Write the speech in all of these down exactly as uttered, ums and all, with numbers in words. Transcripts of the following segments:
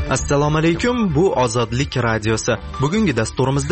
Assalomu alaykum, bu Ozodlik radiosi. Bugungi dasturimizda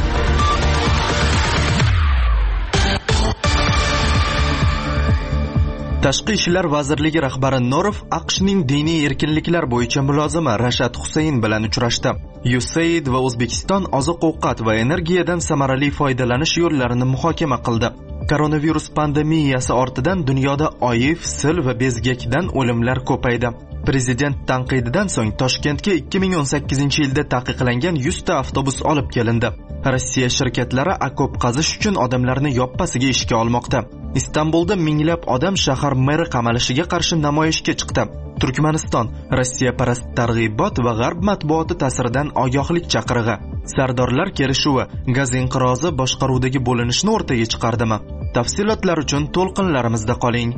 Tashqi ishlar vazirligi rahbari Norov AQShning diniy erkinliklar bo'yicha mulozimi Rashad Husayn bilan uchrashdi. U S A I D va O'zbekiston oziq-ovqat va energiyadan samarali foydalanish yo'llarini muhokama qildi. Koronavirus pandemiyasi ortidan dunyoda oyif, sil va bezgakdan o'limlar ko'paydi. Prezident tanqididan so'ng Toshkentga ikki ming o'n sakkizinchi yilda taqiqlangan yuz ta avtobus olib kelindi. Rossiya shirkatlari okop qazish uchun odamlarni yoppasiga ishga olmoqda. Istanbulda minglab odam shahar meri qamalishiga qarshi namoyishga chiqdi. Turkmaniston Rossiya parast targ'ibot va g'arb matbuoti ta'siridan ogohlik chaqirig'i. Sardorlar kelishuvi gaz inqirozi boshqaruvdagi bo'linishni o'rtaga chiqardimi? Tafsilotlar uchun to'lqinlarimizda qoling.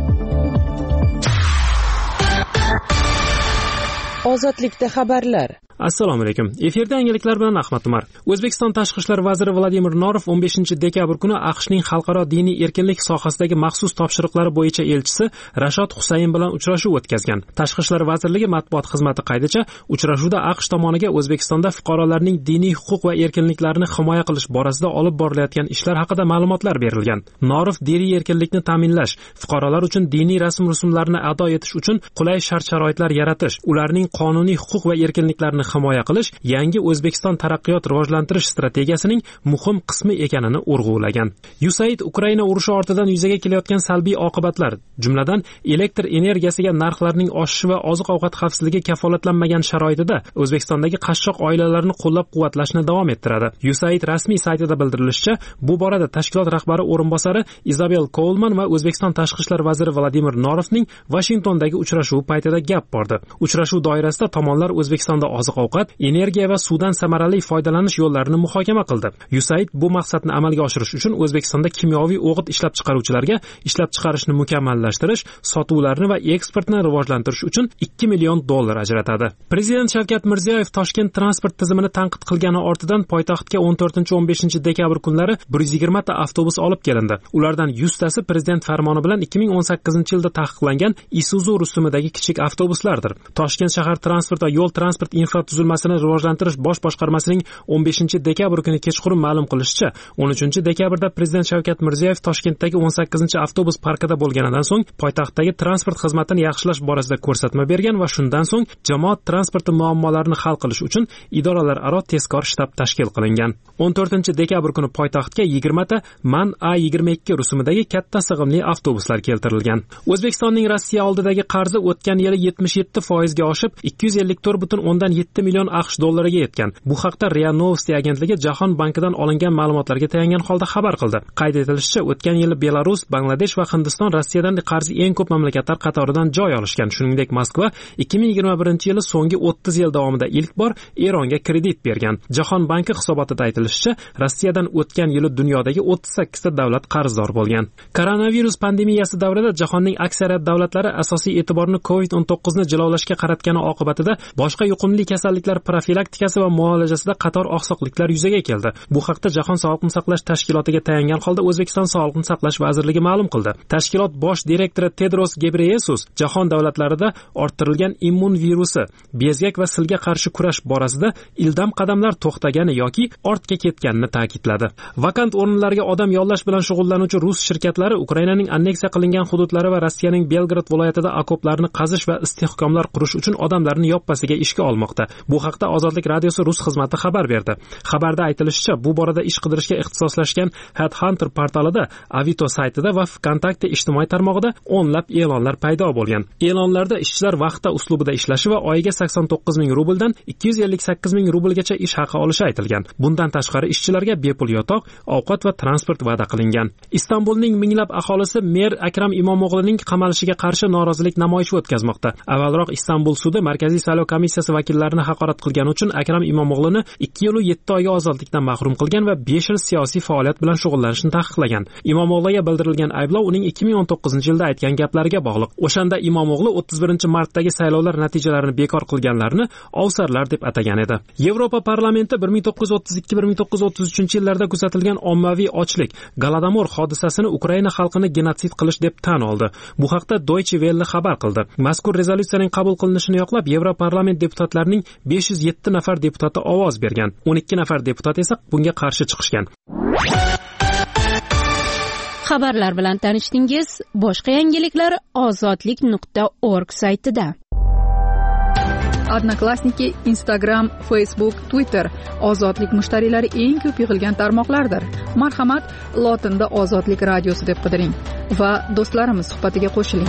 Ozodlikda xabarlar. Assalomu alaykum. Efirda yangiliklar bilan Ahmad Umar. O'zbekiston tashqi ishlar vaziri Vladimir Norov o'n beshinchi dekabr kuni AQShning xalqaro diniy erkinlik sohasidagi maxsus topshiriqlari bo'yicha elchisi Rashad Husayn bilan uchrashuv o'tkazgan. Tashqi ishlar vazirligi matbuot xizmati qaydicha, uchrashuvda AQSh tomoniga O'zbekistonda fuqarolarning diniy huquq va erkinliklarini himoya qilish borasida olib borilayotgan ishlar haqida ma'lumotlar berilgan. Norov diniy erkinlikni ta'minlash, fuqarolar uchun diniy rasm-rusumlarni ado etish uchun qulay shart-sharoitlar yaratish, ularning qonuniy huquq va erkinliklarini himoya qilish yangi O'zbekiston taraqqiyot rivojlantirish strategiyasining muhim qismi ekanini urg'ulagan. U S A I D Ukraina urushi ortidan yuzaga kelayotgan salbiy oqibatlar, jumladan elektr energiyasiga narxlarning oshishi va oziq-ovqat xavfsizligi kafolatlanmagan sharoitida O'zbekistondagi qashshoq oilalarni qo'llab-quvvatlashni davom ettiradi. U S A I D rasmiy saytida bildirilishicha, bu borada tashkilot rahbari o'rinbosari Izabel Coleman va O'zbekiston tashqi ishlar vaziri Vladimir Norovning Vashingtondagi uchrashuvi paytida gap bordi. Uchrashuv doirasida tomonlar O'zbekistonda oziq ovqat, energiya va suvdan samarali foydalanish yo'llarini muhokama qildi. U S A I D bu maqsadni amalga oshirish uchun O'zbekistonda kimyoviy o'g'it ishlab chiqaruvchilarga ishlab chiqarishni mukammallashtirish, sotuvlarni va eksportni rivojlantirish uchun ikki million dollar ajratadi. Prezident Shavkat Mirziyoyev Toshkent transport tizimini tanqid qilgani ortidan poytaxtga o'n to'rtinchi o'n beshinchi dekabr kunlari bir yuz yigirma ta avtobus olib kelindi. Ulardan yuz tasi prezident farmoni bilan ikki ming o'n sakkizinchi yilda taqiqlangan Isuzu rusumidagi kichik avtobuslardir. Toshkent shahar transport va yo'l transport infratuzilmasini rivojlantirish bosh boshqarmasining o'n beshinchi dekabr kuni kechqurun ma'lum qilishicha, o'n uchinchi dekabrda prezident Shavkat Mirziyoyev Toshkentdagi o'n sakkizinchi avtobus parkida bo'lganidan so'ng poytaxtdagi transport xizmatini yaxshilash borasida ko'rsatma bergan va shundan so'ng jamoat transporti muammolarini hal qilish uchun idoralararo tezkor shtab tashkil qilingan. o'n to'rtinchi dekabr kuni poytaxtga yigirma ta MAN A yigirma ikki rusumidagi katta sig'imli avtobuslar keltirilgan. O'zbekistonning Rossiya oldidagi qarzi o'tgan yili yetmish yetti foizga oshib, ikki yuz ellik to'rt butun o'ndan yetti million AQSh dollariga yetgan. Bu haqda RIA Novosti agentligi Jahon bankidan olingan ma'lumotlarga tayangan holda xabar qildi. Qayd etilishicha, o'tgan yili Belarus, Bangladesh va Hindiston Rossiyadan qarzi eng ko'p mamlakatlar qatoridan joy olishgan. Shuningdek, Moskva ikki ming yigirma birinchi yili so'nggi o'ttiz yil davomida ilk bor Eronga kredit bergan. Jahon banki hisobotida aytilishicha, Rossiyadan o'tgan yili dunyodagi o'ttiz sakkiz ta davlat qarzdor bo'lgan. Koronavirus pandemiyasi davrida jahonning aksariyat davlatlari asosiy e'tiborni covid o'n to'qqiz ni jilovlashga qaratgani oqibatida boshqa yuqumli kasalliklar profilaktikasi va muolajasida qator oqsoqliklar yuzaga keldi. Bu haqda Jahon sog'liqni saqlash tashkilotiga tayangan holda O'zbekiston Sog'liqni saqlash vazirligi ma'lum qildi. Tashkilot bosh direktori Tedros Ghebreyesus jahon davlatlarida orttirilgan immun virusi, bezgak va silga qarshi kurash borasida ildam qadamlar to'xtagani yoki ortga ketganini ta'kidladi. Vakant o'rinlarga odam yollash bilan shug'ullanuvchi rus shirkatlari Ukrainaning anneksiya qilingan hududlari va Rossiyaning Belgrad viloyatida okoplarni qazish va istehkomlar qurish uchun odamlarni yoppasiga ishga olmoqda. Bu haqda Ozodlik radiosi rus xizmati xabar berdi. Xabarda aytilishicha, bu borada ish qidirishga ixtisoslashgan Headhunter portalida, Avito saytida va VKontakte ijtimoiy tarmog'ida o'nlab e'lonlar paydo bo'lgan. E'lonlarda ishchilar vaqtda uslubida ishlashi va oyiga sakson to'qqiz ming rubldan ikki yuz ellik sakkiz ming rublgacha ish haqi olishi aytilgan. Bundan tashqari ishchilarga bepul yotoq, ovqat va transport va'da qilingan. Istanbulning minglab aholisi mer Akram Imomoğluning qamalishiga qarshi norozilik namoyishi o'tkazmoqda. Avvalroq Istanbul sudi Markaziy saylov komissiyasi vakillarini haqorat qilgani uchun Akram Imomoğlu'ni ikki yil yetti oyga ozodlikdan mahrum qilgan va besh yil siyosiy faoliyat bilan shug'ullanishni taqiqlagan. Imomoğluga bildirilgan ayblov uning ikki ming o'n to'qqizinchi yilda aytgan gaplariga bog'liq. O'shanda Imomoğlu o'ttiz birinchi martdagi saylovlar natijalarini bekor qilganlarni ovsarlar deb atagan edi. Yevropa parlamenti bir ming to'qqiz yuz o'ttiz ikki bir ming to'qqiz yuz o'ttiz uchinchi yillarda kuzatilgan ommaviy ochlik, Golodomor hodisasini Ukraina xalqini genotsid qilish deb tan oldi. Bu haqda Deutsche Welle xabar qildi. Mazkur rezolyutsiyaning qabul qilinishini yoqlab Yevroparlament deputatlarining besh yuz yetti nafar deputati ovoz bergan. o'n ikki nafar deputat esa bunga qarshi chiqishgan. Xabarlar bilan tanishdingiz. Boshqa yangiliklar ozodlik nuqta org saytida. Odnoklassniki, Instagram, Facebook, Twitter ozodlik mushtariylari eng ko'p yig'ilgan tarmoqlardir. Marhamat, lotinda Ozodlik radiosi deb qidiring va do'stlarimiz suhbatiga qo'shiling.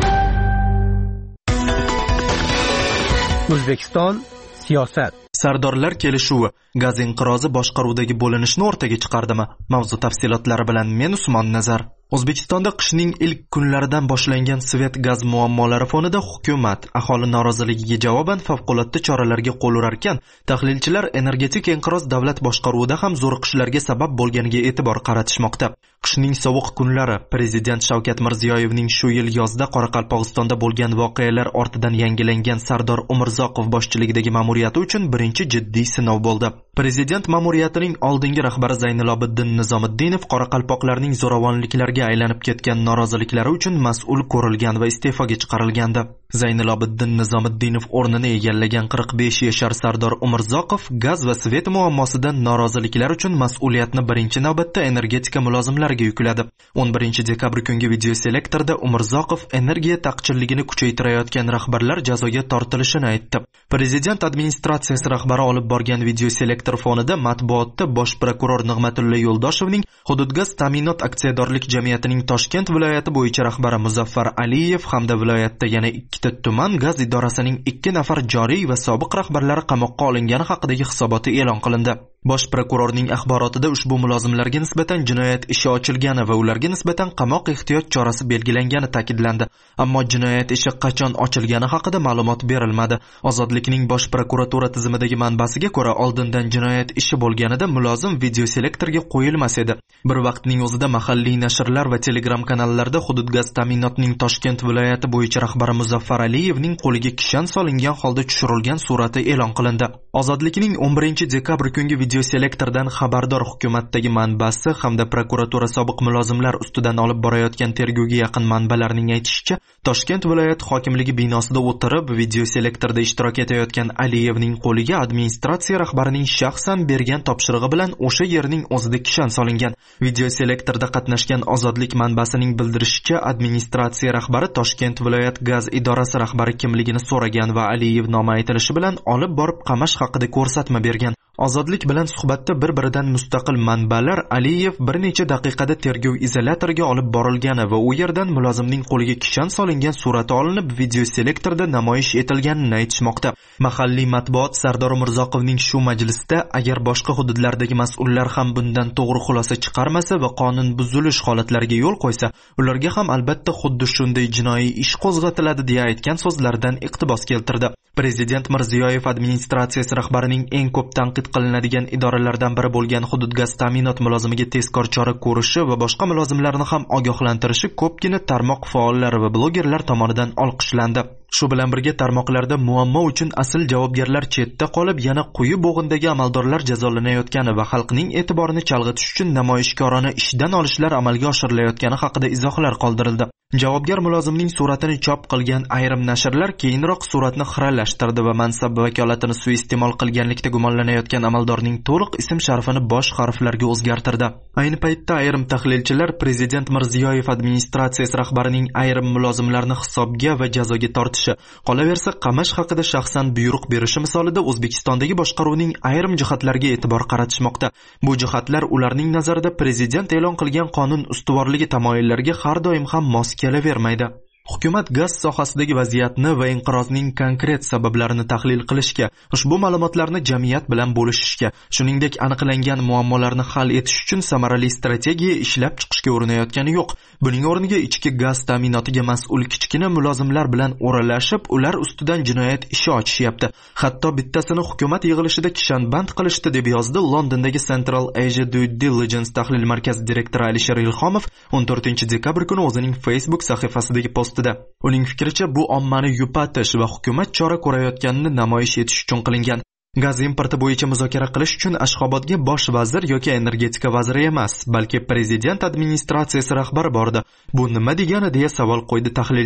O'zbekiston siyosat. Sardorlar kelishuvi gaz inqirozi boshqaruvdagi bo'linishni o'rtaga chiqardimi? Mavzu tafsilotlari bilan men Usmon Nazar. O'zbekistonda qishning ilk kunlaridan boshlangan svet gaz muammolari fonida hukumat aholi noroziligiga javoban favqulodda choralarga qo'l urarkan, tahlilchilar energetik inqiroz davlat boshqaruvida ham zo'riqishlarga sabab bo'lganiga e'tibor qaratishmoqda. Qishning sovuq kunlari prezident Shavkat Mirziyoyevning shu yil yozda Qoraqalpog'istonda bo'lgan voqealar ortidan yangilangan Sardor Umurzoqov boshchiligidagi ma'muriyati uchun birinchi jiddiy sinov bo'ldi. Prezident ma'muriyatining oldingi rahbari Zaynilobiddin Nizomiddinov Qoraqalpoqlarning zo'ravonliklarga aylanib ketgan noroziliklari uchun mas'ul ko'rilgan va iste'foga chiqarilgandi. Zaynilobiddin Nizomiddinov o'rnini egallagan qirq besh yashar Sardor Umurzoqov gaz va svet muammosidan noroziliklar uchun mas'uliyatni birinchi navbatda energetika mulozimlariga yukladi. o'n birinchi dekabr kungi videoselektorda Umurzoqov energiya taqchilligini kuchaytirayotgan rahbarlar jazoga tortilishini aytdi. Prezident administratsiyasi rahbari olib borgan videoselektor fonida matbuotda bosh prokuror Nig'matilla Yo'ldoshevning Hududgaz ta'minot aksiyadorlik jamiyatining Toshkent viloyati bo'yicha rahbari Muzaffar Aliyev hamda viloyatda yana ikkita tuman gaz idorasining ikki nafar joriy va sobiq rahbarlari qamoqqa olingani haqidagi hisoboti e'lon qilindi. Bosh prokurorning axborotida ushbu mulozimlarga nisbatan jinoyat ishi ochilgani va ularga nisbatan qamoq ehtiyot chorasi belgilangani ta'kidlandi. Ammo jinoyat ishi qachon ochilgani haqida ma'lumot berilmadi. Ozodlikning bosh prokuratura tizimidagi manbasiga ko'ra, oldindan jinoyat ishi bo'lganida mulozim videoselektorga qo'yilmas edi. Bir vaqtning o'zida mahalliy nashrlar va telegram kanallarda Hududgaz ta'minotning Toshkent viloyati bo'yicha rahbari Muzaffar Aliyevning qo'liga kishan solingan holda tushirilgan surati e'lon qilindi. Ozodlikning o'n birinchi dekabr kungi videoselektordan xabardor hukumatdagi manbasi hamda prokuratura sobiq mulozimlar ustidan olib borayotgan tergovga yaqin manbalarning aytishicha, Toshkent viloyat hokimligi binosida o'tirib videoselektorda ishtirok etayotgan Aliyevning qo'liga administratsiya rahbarining shaxsan bergan topshirig'i bilan o'sha yerning o'zida kishan solingan. Videoselektorda qatnashgan Ozodlik manbasining bildirishicha, administratsiya rahbari Toshkent viloyat gaz idorasi rahbari kimligini so'ragan va Aliyev nomi aytilishi bilan olib borib qamash haqida ko'rsatma bergan. Ozodlik bilan suhbatda bir-biridan mustaqil manbalar Aliyev bir necha daqiqada tergov izolyatoriga olib borilgani va u yerdan mulozimning qo'liga kishan solingan surati olinib videoselektorda namoyish etilganini aytishmoqda. Mahalliy matbuot Sardor Umurzoqovning shu majlisda agar boshqa hududlardagi mas'ullar ham bundan to'g'ri xulosa chiqarmasa va qonun buzilish holatlariga yo'l qo'ysa, ularga ham albatta xuddi shunday jinoiy ish qo'zg'atiladi deya aytgan so'zlaridan iqtibos keltirdi. Prezident Mirziyoyev administratsiyasi rahbarining eng ko'p tanqid qilinadigan idoralardan biri bo'lgan Hududgaz ta'minot mulozimiga tezkor chora ko'rishi va boshqa mulozimlarni ham ogohlantirishi ko'pgina tarmoq faollari va blogerlar tomonidan olqishlandi. Shu bilan birga tarmoqlarda muammo uchun asl javobgarlar chetda qolib, yana quyi bo'g'indagi amaldorlar jazolanayotgani va xalqning e'tiborini chalg'itish uchun namoyishkorona ishdan olishlar amalga oshirilayotgani haqida izohlar qoldirildi. Javobgar mulozimning suratini chop qilgan ayrim nashrlar keyinroq suratni xiralashtirdi va mansab vakolatini suiiste'mol qilganlikda gumonlanayotgan amaldorning to'liq ism-sharifini bosh harflarga o'zgartirdi. Ayni paytda ayrim tahlilchilar Prezident Mirziyoyev administratsiyasi rahbarining ayrim mulozimlarni hisobga va jazoga tortishi, qolaversa qamash haqida shaxsan buyruq berishi misolida O'zbekistondagi boshqaruvning ayrim jihatlariga e'tibor qaratishmoqda. Bu jihatlar ularning nazarida prezident e'lon qilgan qonun ustuvorligi tamoyillariga har doim ham mos kelavermaydi. Hukumat gaz sohasidagi vaziyatni va inqirozning konkret sabablarini tahlil qilishga, ushbu ma'lumotlarni jamiyat bilan bo'lishishga, shuningdek aniqlangan muammolarni hal etish uchun samarali strategiya ishlab chiqishga urinayotgani yo'q. Buning o'rniga ichki gaz ta'minotiga mas'ul kichkina mulozimlar bilan o'ralashib, ular ustidan jinoyat ishi ochishyapti. Hatto bittasini hukumat yig'ilishida kishanband qilishdi, deb yozdi Londondagi Central Asia Due Diligence tahlil markazi direktori Alisher Ilhomov o'n to'rtinchi dekabr kuni o'zining Facebook sahifasidagi postida. Uning fikricha, bu ommani yupatish va hukumat chora ko'rayotganini namoyish etish uchun qilingan. Gaz importi bo'yicha muzokara qilish uchun Ashxobodga bosh vazir yoki energetika vaziri emas, balki prezident administratsiyasi rahbari bordi. Bu nima degani deya savol qo'ydi tahlilchi.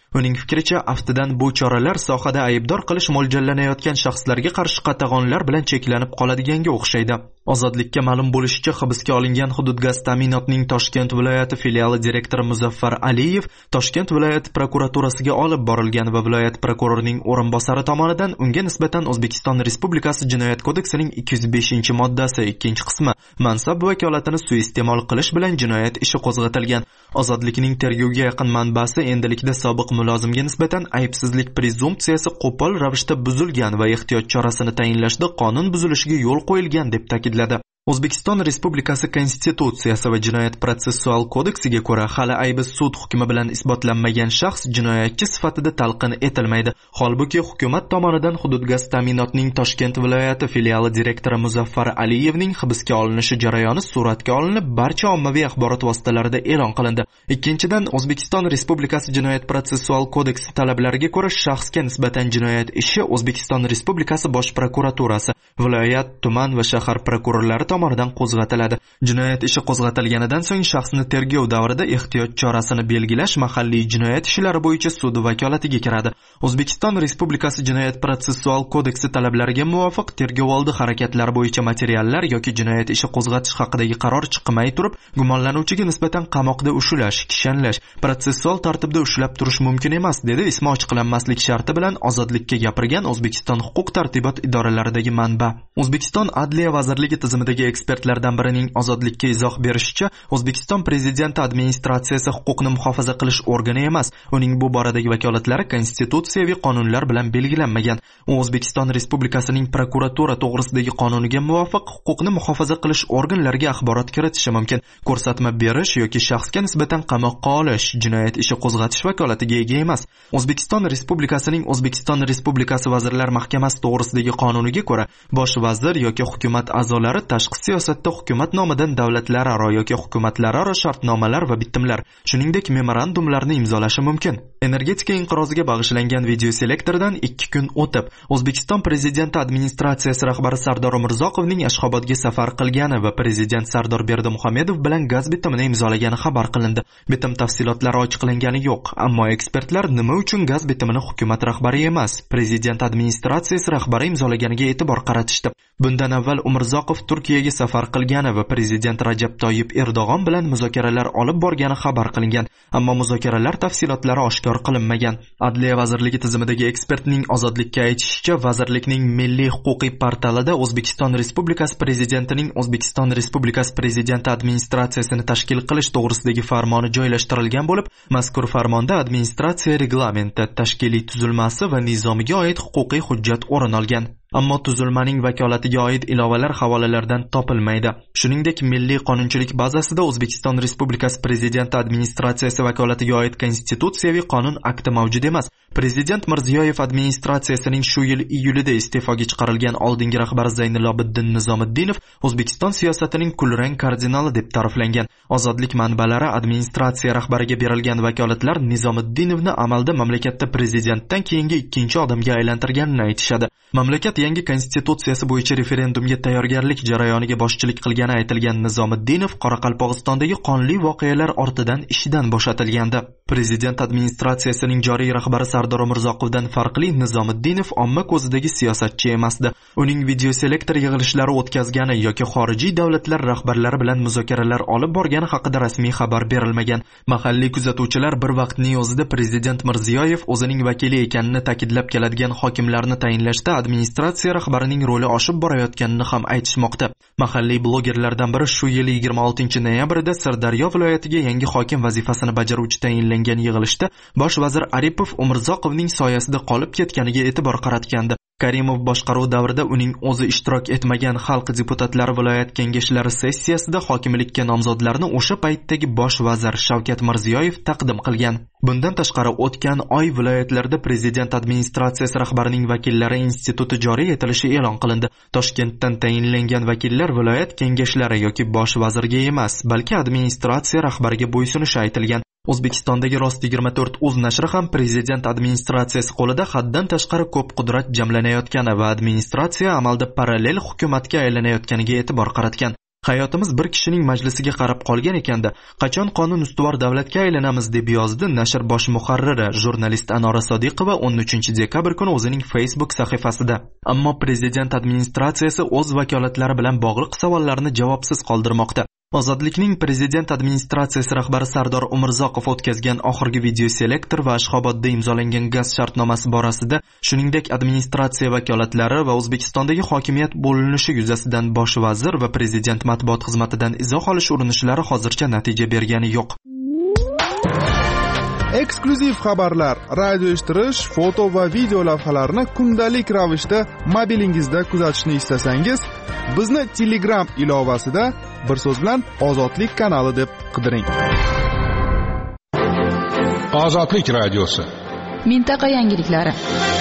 Uning fikricha, aftidan bu choralar sohada aybdor qilish mo'ljallanayotgan shaxslarga qarshi qatag'onlar bilan cheklanib qoladiganga o'xshaydi. Ozodlikka ma'lum bo'lishicha, hibsga olingan hudud gaz ta'minotining Toshkent viloyati filiali direktori Muzaffar Aliyev Toshkent viloyati prokuraturasiga olib borilgan va viloyat prokurorining o'rinbosari tomonidan unga nisbatan O'zbekiston Respublikasi Jinoyat kodeksining ikki yuz beshinchi moddasi ikkinchi qismi mansab vakolatini suiiste'mol qilish bilan jinoyat ishi qo'zg'atilgan. Ozodlikning tergovga yaqin manbasi endilikda sobiq mulozimga nisbatan aybsizlik prezumpsiyasi qo'pol ravishda buzilgan va ehtiyot chorasini tayinlashda qonun buzilishiga yo'l qo'yilgan deb ta'kidladi. O'zbekiston Respublikasi Konstitutsiyasi va Jinoyat protsessual kodeksiga ko'ra, hali aybi sud hukmi bilan isbotlanmagan shaxs jinoyatchi sifatida talqin etilmaydi. Holbuki hukumat tomonidan hudud gaz ta'minotining Toshkent viloyati filiali direktori Muzaffar Aliyevning hibsga olinishi jarayoni suratga olinib, barcha ommaviy axborot vositalarida e'lon qilindi. Ikkinchidan, O'zbekiston Respublikasi Jinoyat protsessual kodeksi talablariga ko'ra, shaxsga nisbatan jinoyat ishi O'zbekiston Respublikasi Bosh prokuraturasi, viloyat, tuman va shahar prokurorlari tomonidan qo'zg'atiladi. Jinoyat ishi qo'zg'atilganidan so'ng shaxsni tergov davrida ehtiyot chorasini belgilash mahalliy jinoyat ishlari bo'yicha sud vakolatiga kiradi. O'zbekiston Respublikasi Jinoyat protsessual kodeksi talablariga muvofiq tergovoldi harakatlari bo'yicha materiallar yoki jinoyat ishi qo'zg'atish haqidagi qaror chiqmay turib, gumonlanuvchiga nisbatan qamoqda ushlash, kishanlash, protsessual tartibda ushlab turish mumkin emas, dedi ismi ochiqlanmaslik sharti bilan ozodlikka gapirgan O'zbekiston huquq-tartibot idoralaridagi manba. O'zbekiston Adliya vazirligi tizimidagi ekspertlardan birining ozodlikka izoh berishicha, O'zbekiston prezidenti administratsiyasi huquqni muhofaza qilish organi emas. Uning bu boradagi vakolatlari konstitutsiyaviy qonunlar bilan belgilanmagan. U O'zbekiston Respublikasining prokuratura to'g'risidagi qonuniga muvofiq huquqni muhofaza qilish organlariga axborot kiritishi mumkin. Ko'rsatma berish yoki shaxsga nisbatan qamoqqa olish, jinoyat ishi qo'zg'atish vakolatiga ega emas. O'zbekiston Respublikasining O'zbekiston Respublikasi Vazirlar Mahkamasi to'g'risidagi qonuniga ko'ra, bosh vazir yoki hukumat a'zolari tashqi siyosatda hukumat nomidan davlatlararo yoki hukumatlararo shartnomalar va bitimlar, shuningdek memorandumlarni imzolashi mumkin. Energetika inqiroziga bag'ishlangan video selektordan ikki kun o'tib, O'zbekiston prezidenti administratsiyasi rahbari Sardor Umurzoqovning Ashxobodga safar qilgani va prezident Sardor Berdimuhamedov bilan gaz bitimini imzolagani xabar qilindi. Bitim tafsilotlari ochiqlangani yo'q, ammo ekspertlar nima uchun gaz bitimini hukumat rahbari emas, prezident administratsiyasi rahbari imzolaganiga e'tibor qaratishdi. Bundan avval Umurzoqov Turkiyaga safar qilgani va prezident Rajab Toyyib Erdo'g'on bilan muzokaralar olib borgani xabar qilingan, ammo muzokaralar tafsilotlari oshkor qilinmagan. Adliya vazirligi tizimidagi ekspertning ozodlikka aytishicha, vazirlikning Milliy huquqiy portalida O'zbekiston Respublikasi prezidentining O'zbekiston Respublikasi prezidenti administratsiyasini tashkil qilish to'g'risidagi farmoni joylashtirilgan bo'lib, mazkur farmonda administratsiya reglamenti, tashkiliy tuzilmasi va nizomiga oid huquqiy hujjat o'rin olgan. Ammo tuzilmaning vakolatiga oid ilovalar havolalardan topilmaydi. Shuningdek, milliy qonunchilik bazasida O'zbekiston Respublikasi prezidenti administratsiyasi vakolatiga oid konstitutsiyaviy qonun akti mavjud emas. Prezident Mirziyoyev administratsiyasining shu yil iyulida iste'foga chiqarilgan oldingi rahbari Zaynilobiddin Nizomiddinov O'zbekiston siyosatining kulrang kardinali deb ta'riflangan. Ozodlik manbalari administratsiya rahbariga berilgan vakolatlar Nizomiddinovni amalda mamlakatda prezidentdan keyingi ikkinchi odamga aylantirganini aytishadi. Mamlakat yangi konstitutsiyasi bo'yicha referendumga tayyorgarlik jarayoniga boshchilik qilgani aytilgan Nizomiddinov Qoraqalpog'istondagi qonli voqealar ortidan ishidan bo'shatilgandi. Prezident administratsiyasining joriy rahbari Sardor Umurzoqovdan farqli Nizomiddinov omma ko'zidagi siyosatchi emasdi. Uning video selektor yig'ilishlari o'tkazgani yoki xorijiy davlatlar rahbarlari bilan muzokaralar olib borgani haqida rasmiy xabar berilmagan. Mahalliy kuzatuvchilar bir vaqtning o'zida prezident Mirziyoyev o'zining vakili ekanini ta'kidlab keladigan hokimlarni tayinlashda administratsiya rahbarining roli oshib borayotganini ham aytishmoqda. Mahalliy blogerlardan biri shu yil yigirma oltinchi noyabrida Sirdaryo viloyatiga yangi hokim vazifasini bajaruvchi tayinlangan yig'ilishda bosh vazir Aripov Umurzoqovning soyasida qolib ketganiga e'tibor qaratgandi. Karimov boshqaruv davrida uning o'zi ishtirok etmagan xalq deputatlari viloyat kengashlari sessiyasida hokimlikka nomzodlarni o'sha paytdagi bosh vazir Shavkat Mirziyoyev taqdim qilgan. Bundan tashqari o'tgan oy viloyatlarda prezident administratsiyasi rahbarining vakillari instituti joriy etilishi e'lon qilindi. Toshkentdan tayinlangan vakillar viloyat kengashlari yoki bosh vazirga emas, balki administratsiya rahbariga bo'ysunishi aytilgan. O'zbekistondagi Rost yigirma to'rt uz nashri ham prezident administratsiyasi qo'lida haddan tashqari ko'p qudrat jamlanayotgani va administratsiya amalda parallel hukumatga aylanayotganiga e'tibor qaratgan. Hayotimiz bir kishining majlisiga qarab qolgan ekanda, qachon qonun ustuvor davlatga aylanamiz deb yozdi nashr bosh muharriri jurnalist Anora Sodiqova o'n uchinchi dekabr kuni o'zining Facebook sahifasida. Ammo prezident administratsiyasi o'z vakolatlari bilan bog'liq savollarni javobsiz qoldirmoqda. Ozodlikning prezident administratsiyasi rahbari Sardor Umurzoqov o'tkazgan oxirgi videoselektor va Ashxobodda imzolangan gaz shartnomasi borasida, shuningdek administratsiya vakolatlari va O'zbekistondagi hokimiyat bo'linishi yuzasidan bosh vazir va prezident matbuot xizmatidan izoh olish urinishlari hozircha natija bergani yo'q. Eksklyuziv xabarlar, radio eshittirish, foto va video lavhalarni kundalik ravishda mobilingizda kuzatishni istasangiz, bizni Telegram ilovasida bir so'z bilan Ozodlik kanali deb qidiring. Ozodlik radiosi. Mintaqa yangiliklari.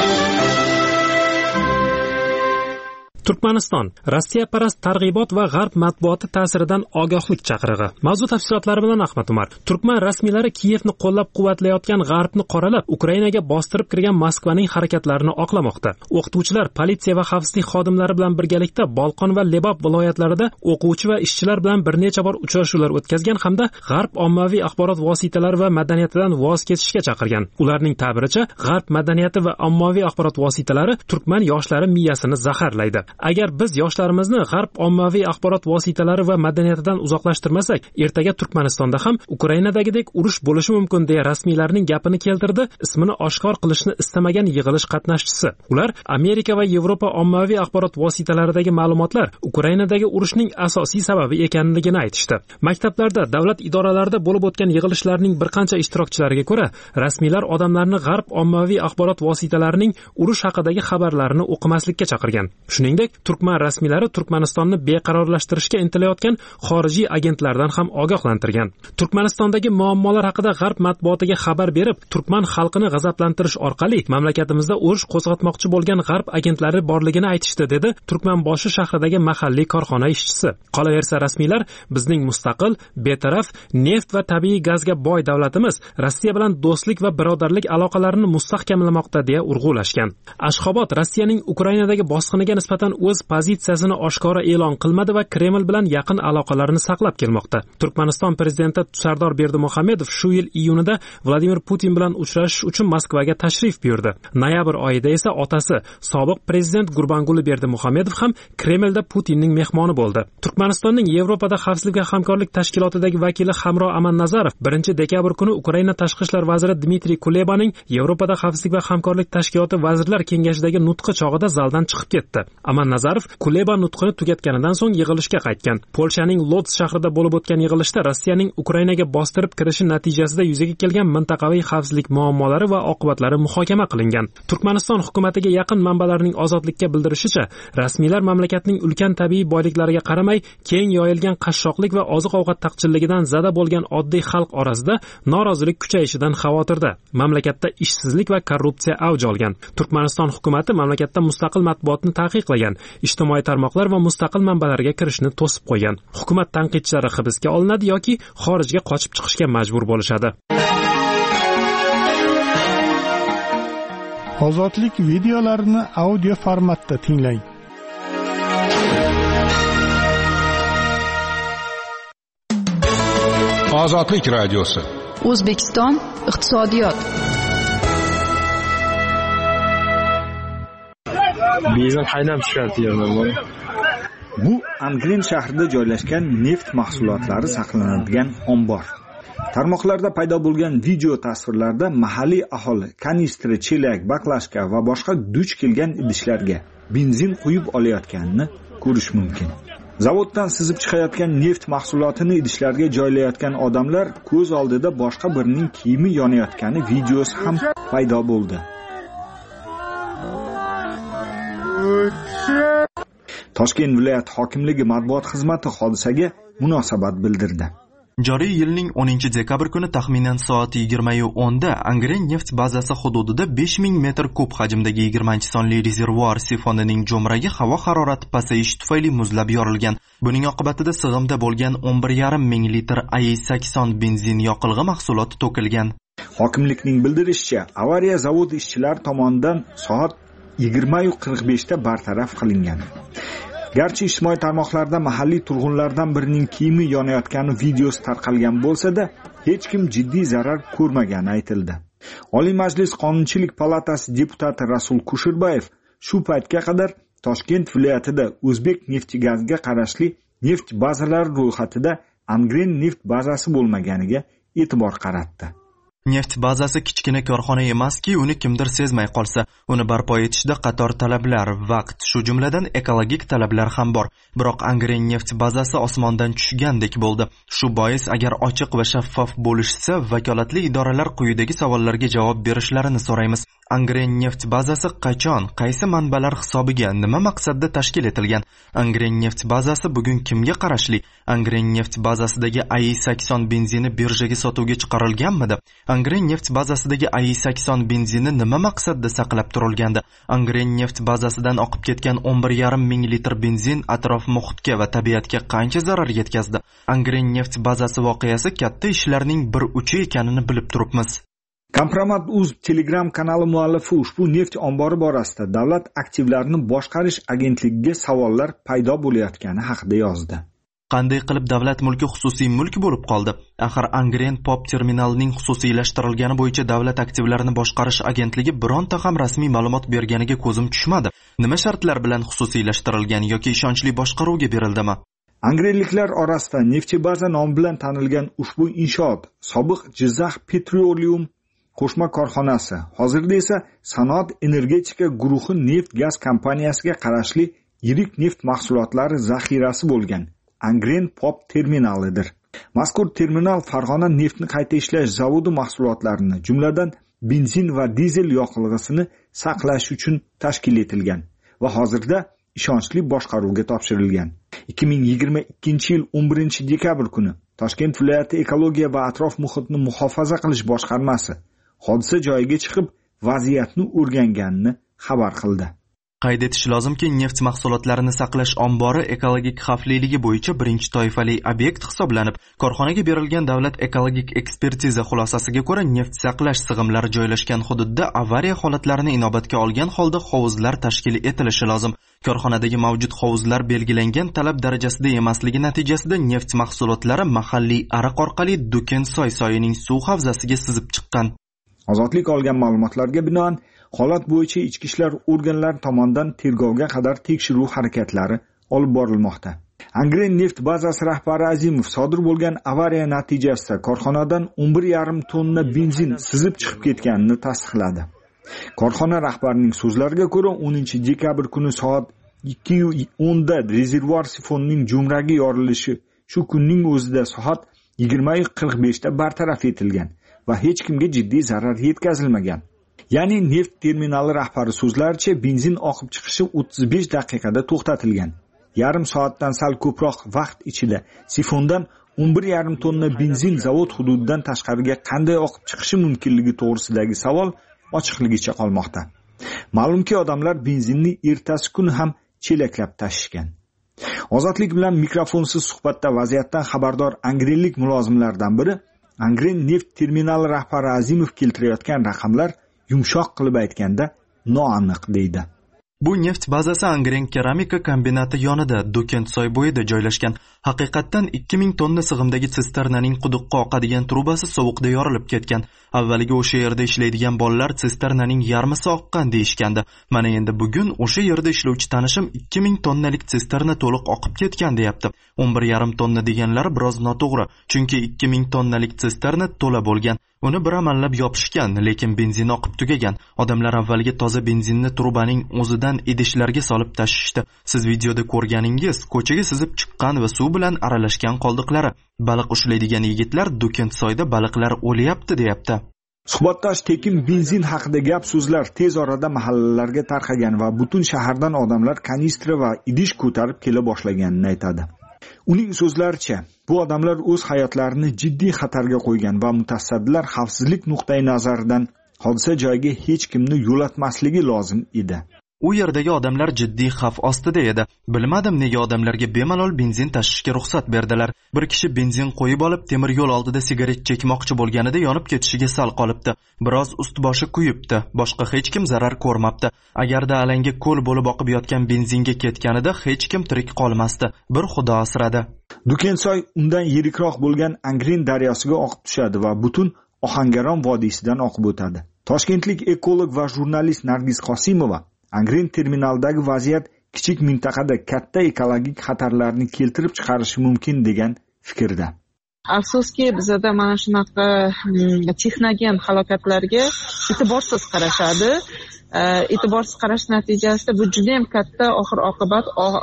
Turkmaniston Rossiyaparast targ'ibot va g'arb matbuoti ta'siridan ogohlik chaqirig'i. Mavzu tafsilotlari bilan Ahmad Umar. Turkman rasmiylari Kiyevni qo'llab-quvvatlayotgan g'arbni qoralab, Ukrainaga bostirib kirgan Moskvaning harakatlarini oqlamoqda. O'qituvchilar, politsiya va xavfsizlik xodimlari bilan birgalikda Bolqon va Lebab viloyatlarida o'quvchi va ishchilar bilan bir necha bor uchrashuvlar o'tkazgan hamda g'arb ommaviy axborot vositalari va madaniyatidan voz kechishga chaqirgan. Ularning ta'biricha, g'arb madaniyati va ommaviy axborot vositalari turkman yoshlari miyasini zaharlaydi. Agar biz yoshlarimizni g'arb ommaviy axborot vositalari va madaniyatidan uzoqlashtirmasak, ertaga Turkmanistonda ham Ukrainadagidek urush bo'lishi mumkin deya rasmiylarning gapini keltirdi ismini oshkor qilishni istamagan yig'ilish qatnashchisi. Ular Amerika va Yevropa ommaviy axborot vositalaridagi ma'lumotlar Ukrainadagi urushning asosiy sababi ekanligini aytishdi. Maktablarda, davlat idoralarida bo'lib o'tgan yig'ilishlarning bir qancha ishtirokchilariga ko'ra, rasmiylar odamlarni g'arb ommaviy axborot vositalarining urush haqidagi xabarlarini o'qimaslikka chaqirgan. Shuningdek, Turkman rasmiylari Turkmanistonni beqarorlashtirishga intilayotgan xorijiy agentlardan ham ogohlantirgan. Turkmanistondagi muammolar haqida g'arb matbuotiga xabar berib, turkman xalqini g'azablantirish orqali mamlakatimizda urush qo'zg'atmoqchi bo'lgan g'arb agentlari borligini aytishdi, dedi Turkmanboshi shahridagi mahalliy korxona ishchisi. Qolaversa, rasmiylar bizning mustaqil, betaraf, neft va tabiiy gazga boy davlatimiz Rossiya bilan do'stlik va birodarlik aloqalarini mustahkamlamoqda deya urg'ulashgan. Ashxobod Rossiyaning Ukrainadagi bosqiniga nisbatan o'z pozitsiyasini oshkora e'lon qilmadi va Kreml bilan yaqin aloqalarni saqlab kelmoqda. Turkmaniston prezidenti Sardor Berdimuhamedov shu yil iyunida Vladimir Putin bilan uchrashish uchun Moskvaga tashrif buyurdi. Noyabr oyida esa otasi, sobiq prezident Gurbanguli Berdimuhamedov ham Kremlda Putinning mehmoni bo'ldi. Turkmanistonning Yevropada xavfsizlik va hamkorlik tashkilotidagi vakili Hamro Amannazarov birinchi dekabr kuni Ukraina tashqi ishlar vaziri Dmitriy Kulebaning Yevropada xavfsizlik va hamkorlik tashkiloti vazirlar kengashidagi nutqi chog'ida zaldan chiqib ketdi. Amannazarov Kuleba nutqini tugatganidan so'ng yig'ilishga qaytgan. Polshaning Lodz shahrida bo'lib o'tgan yig'ilishda Rossiyaning Ukrainaga bostirib kirishi natijasida yuzaga kelgan mintaqaviy xavfsizlik muammolari va oqibatlari muhokama qilingan. Turkmaniston hukumatiga yaqin manbalarning ozodlikka bildirishicha, rasmiylar mamlakatning ulkan tabiiy boyliklariga qaramay, keng yoyilgan qashshoqlik va oziq-ovqat taqchilligidan zada bo'lgan oddiy xalq orasida norozilik kuchayishidan xavotirda. Mamlakatda ishsizlik va korrupsiya avj olgan. Turkmaniston hukumati mamlakatda mustaqil matbuotni taqiqlagan, ijtimoiy tarmoqlar va mustaqil manbalarga kirishni to'sib qo'ygan. Hukumat tanqidchilari hibsga olinadi yoki xorijga qochib chiqishga majbur bo'lishadi. Ozodlik videolarini audio formatda tinglang. Ozodlik radiosi. O'zbekiston iqtisodiyot. Benzin qaynab tushyapti. Bu Angren shahrida joylashgan neft mahsulotlari saqlanadigan ombor. Tarmoqlarda paydo bo'lgan video tasvirlarda mahalliy aholi kanistri, chelak, baklashka va boshqa duch kelgan idishlarga benzin quyib olayotganini ko'rish mumkin. Zavoddan sizib chiqayotgan neft mahsulotini idishlarga joylayotgan odamlar ko'z oldida boshqa birining kiyimi yonayotgani videosi ham paydo bo'ldi. Toshkent viloyat hokimligi matbuot xizmati hodisaga munosabat bildirdi. Joriy yilning o'ninchi dekabr kuni taxminan soat yigirma o'nda Angren neft bazasi hududida besh ming metr kub hajmdagi yigirmanchi sonli rezervuar sifonining jo'mragi havo harorati pasayishi tufayli muzlab yorilgan. Buning oqibatida sig'imda bo'lgan o'n bir yarim ming litr A E sakson benzin yoqilg'i mahsuloti to'kilgan. Hokimlikning bildirishicha, avariya zavod ishchilari tomonidan soat yigirma qirq beshda bartaraf qilingan. Garchi ijtimoiy tarmoqlarda mahalliy turg'unlardan birining kiyimi yonayotgani videosi tarqalgan bo'lsa-da, hech kim jiddiy zarar ko'rmagani aytildi. Oliy Majlis Qonunchilik palatasi deputati Rasul Kushirbayev shu paytga qadar Toshkent viloyatida O'zbek neft-gazga qarashli neft bazalari ro'yxatida Angren neft bazasi bo'lmaganiga e'tibor qaratdi. Neft bazasi kichkina korxona emaski, uni kimdir sezmay qolsa, uni barpo etishda qator talablar, vaqt, shu jumladan ekologik talablar ham bor. Biroq Angren neft bazasi osmondan tushgandek bo'ldi. Shu bois agar ochiq va shaffof bo'lishsa, vakolatli idoralar quyidagi savollarga javob berishlarini so'raymiz. Angren neft bazasi qachon, qaysi manbalar hisobiga, nima maqsadda tashkil etilgan? Angren neft bazasi bugun kimga qarashli? Angren neft bazasidagi A I sakson benzini birjaga sotuvga chiqarilganmidi? Angren neft bazasidagi A I sakson benzini nima maqsadda saqlab turilgandi? Angren neft bazasidan oqib ketgan o'n bir yarim ming litr benzin atrof muhitga va tabiatga qancha zarar yetkazdi? Angren neft bazasi voqeasi katta ishlarning bir uchi ekanini bilib turibmiz. Kompromat.uz Telegram kanali muallifi ushbu neft ombori borasida davlat aktivlarini boshqarish agentligiga savollar paydo bo'layotgani haqida yozdi. Qanday qilib davlat mulki xususiy mulk bo'lib qoldi? Axir Angren Pop terminalining xususiylashtirilgani bo'yicha davlat aktivlarini boshqarish agentligi bironta ham rasmiy ma'lumot berganiga ko'zim tushmadi. Nima shartlar bilan xususiylashtirilgan yoki ishonchli boshqaruvga berildimi? Angrenliklar orasida Neftchibaza nomi bilan tanilgan ushbu inshoot sobiq Jizzax Petroleum qo'shma korxonasi, hozirda esa Sanoat energetika guruhi neft-gaz kompaniyasiga qarashli yirik neft mahsulotlari zaxirasi bo'lgan Angren Pop terminalidir. Mazkur terminal Farg'ona neftni qayta ishlash zavodi mahsulotlarini, jumladan benzin va dizel yoqilg'isini saqlash uchun tashkil etilgan va hozirda ishonchli boshqaruvga topshirilgan. ikki ming yigirma ikkinchi yil o'n birinchi dekabr kuni Toshkent viloyati ekologiya va atrof muhitni muhofaza qilish boshqarmasi hodisa joyiga chiqib vaziyatni o'rganganini xabar qildi. Qayd etish lozimki, neft mahsulotlarini saqlash ombori ekologik xavfliligi bo'yicha birinchi toifali obyekt hisoblanib, korxonaga berilgan davlat ekologik ekspertiza xulosasiga ko'ra neft saqlash sig'imlari joylashgan hududda avariya holatlarini inobatga olgan holda hovuzlar tashkil etilishi lozim. Korxonadagi mavjud hovuzlar belgilangan talab darajasida emasligi natijasida neft mahsulotlari mahalliy ariq orqali Do'kensoy soyining suv havzasiga sizib chiqqan. Ozodlik olgan ma'lumotlarga binoan holat bo'yicha ichki ishlar organlari tomonidan tergovga qadar tekshiruv harakatlari olib borilmoqda. Angren neft bazasi rahbari Azimov sodir bo'lgan avariya natijasida korxonadan o'n bir yarim tonna benzin sizib chiqib ketganini tasdiqladi. Korxona rahbarining so'zlariga ko'ra, o'ninchi dekabr kuni soat ikki o'nda rezervuar sifonining jo'mragi yorilishi shu kunning o'zida soat yigirma qirq beshda bartaraf etilgan va hech kimga jiddiy zarar yetkazilmagan. Ya'ni neft terminali rahbari so'zlaricha benzin oqib chiqishi o'ttiz besh daqiqada to'xtatilgan. Yarim soatdan sal ko'proq vaqt ichida sifondan o'n bir yarim tonna benzin zavod hududidan tashqariga qanday oqib chiqishi mumkinligi to'g'risidagi savol ochiqligicha qolmoqda. Ma'lumki, odamlar benzinni ertasi kuni ham chelaklab tashishgan. Ozodlik bilan mikrofonsiz suhbatda vaziyatdan xabardor angrenlik mulozimlardan biri Angren neft terminali rahbari Azimov keltirayotgan raqamlar yumshoq qilib aytganda noaniq deydi. Bu neft bazasi Angren keramika kombinati yonida Do'kensoy bo'yida joylashgan. Haqiqatdan ikki ming tonna sig'imdagi sisternaning quduqqa oqadigan trubasi sovuqda yorilib ketgan. Avvaliga o'sha yerda ishlaydigan bolalar sisternaning yarmisi oqqan deyishgandi. Mana endi bugun o'sha yerda ishlovchi tanishim ikki ming tonnalik sisterna to'liq oqib ketgan deyapti. o'n bir yarim tonna deganlari biroz noto'g'ri, chunki ikki ming tonnalik sisterna to'la bo'lgan. Uni bir amallab yopishgan, lekin benzin oqib tugagan. Odamlar avvaliga toza benzinni trubaning o'zidan idishlarga solib tashishdi. Siz videoda ko'rganingiz ko'chaga sizib chiqqan va suv bilan aralashgan qoldiqlari. Baliq ushlaydigan yigitlar Do'kensoyda baliqlar o'lyapti deyapti. Suhbatdosh tekin benzin haqida gap so'zlar tez orada mahallalarga tarqagan va butun shahardan odamlar kanistra va idish ko'tarib kela boshlaganini aytadi. Uning so'zlaricha, bu odamlar o'z hayotlarini jiddiy xatarga qo'ygan va mutasaddilar xavfsizlik nuqtai nazaridan hodisa joyiga hech kimni yo'latmasligi lozim edi. U yerdagi odamlar jiddiy xavf ostida edi. Bilmadim nega odamlarga bemalol benzin tashishga ruxsat berdilar. Bir kishi benzin qo'yib olib temir yo'l oldida sigaret chekmoqchi bo'lganida yonib ketishiga sal qolibdi. Biroz ust-boshi kuyibdi. Boshqa hech kim zarar ko'rmabdi. Agarda alanga ko'l bo'lib oqib yotgan benzinga ketganida hech kim tirik qolmasdi. Bir Xudo asradi. Dukensoy undan yirikroq bo'lgan Angren daryosiga oqib tushadi va butun Ohangaron vodiysidan oqib o'tadi. Toshkentlik ekolog va jurnalist Nargiz Qosimova Angren terminalidagi vaziyat kichik mintaqada katta ekologik xatarlarni keltirib chiqarishi mumkin degan fikrda. Afsuski bizda mana shunaqa texnogen halokatlarga e'tiborsiz qarashadi. E'tiborsiz qarash natijasida bu juda ham katta oxir oqibat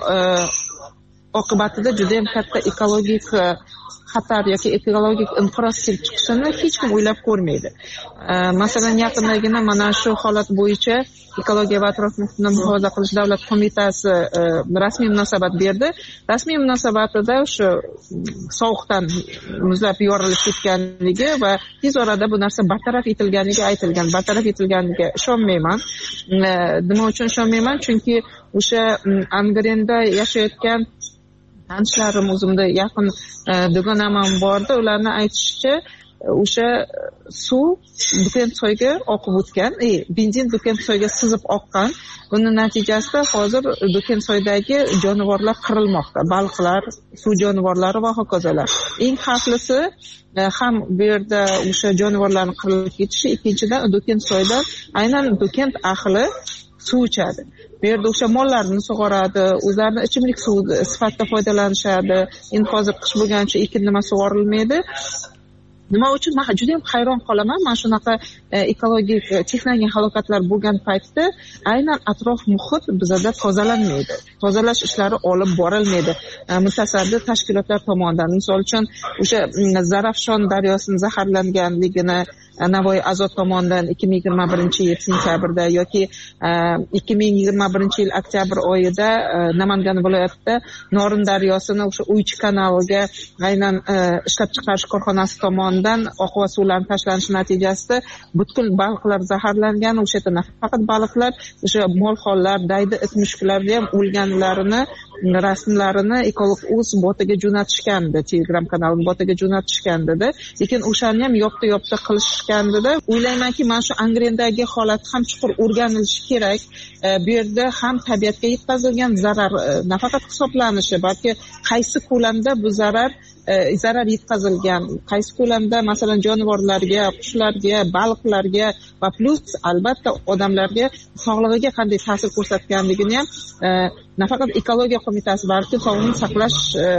oqibatida juda ham katta ekologik xatar yoki ekologik inqiroz kelib chiqishini hech kim o'ylab ko'rmaydi. Masalan, yaqindagina mana shu holat bo'yicha Ekologiya va atrof muhitni muhofaza qilish davlat qo'mitasi rasmiy munosabat berdi. Rasmiy munosabatida o'sha sovuqdan muzlab yorilib ketganligi va tez orada bu narsa bartaraf etilganligi aytilgan. Bartaraf etilganiga ishonmayman. Nima uchun ishonmayman? Chunki o'sha Angrenda yashayotgan tanishlarim, o'zimda yaqin dugonam ham bordi. Ularni aytishicha, o'sha suv Dukensoyga oqib o'tgan, e, benzin Dukensoyga sizib oqqan. Buning natijasida hozir Dukensoydagi jonivorlar qirilmoqda. Baliqlar, suv jonivorlari va hokazolar. Eng xavflisi ham bu yerda o'sha jonivorlarning qirilib ketishi, ikkinchidan Dukensoyda aynan Dukent ahli suv ichadi. Bu yerda o'sha mollarni sug'oradi, o'zlarini ichimlik suvi sifatida foydalanishadi. Endi hozir qish bo'lgancha ekin nima sug'orilmaydi. Nima uchun men juda ham hayron qolaman. Mana shunaqa ekologik texnogen halokatlar bo'lgan paytda aynan atrof muhit bizda tozalanmaydi. Tozalash ishlari olib borilmaydi. Mutasaddi tashkilotlar tomonidan, misol uchun o'sha Zarafshon daryosining zaharlanganligini Navoiy Azot tomonidan ikki ming yigirma birinchi yil sentyabrda yoki ikki ming yigirma birinchi yil oktyabr oyida Namangan viloyatida Norin daryosini o'sha Uychi kanaliga aynan ishlab chiqarish korxonasi tomonidan oqova suvlarning tashlanishi natijasida butkul baliqlar zaharlangan. O'sha yerda nafaqat baliqlar, o'sha molxonlar, daydi it mushuklarni ham o'lganlarini rasmlarini ekolog o'z botiga jo'natishgandi, Telegram kanali botiga jo'natishgandi. Lekin o'shani ham yopta-yopta qilishgandida. O'ylaymanki, mana shu Angrendagi holat ham chuqur o'rganilishi kerak. Bu yerda ham tabiatga yetkazilgan zarar nafaqat hisoblanishi, balki qaysi ko'lamda bu zarar zarar yetkazilgan, qaysi ko'lamda masalan jonivorlarga, qushlarga, baliqlarga va plus albatta odamlarga sog'lig'iga qanday ta'sir ko'rsatganligini ham nafaqat ekologiya qo'mitasi, balki sog'liqni saqlash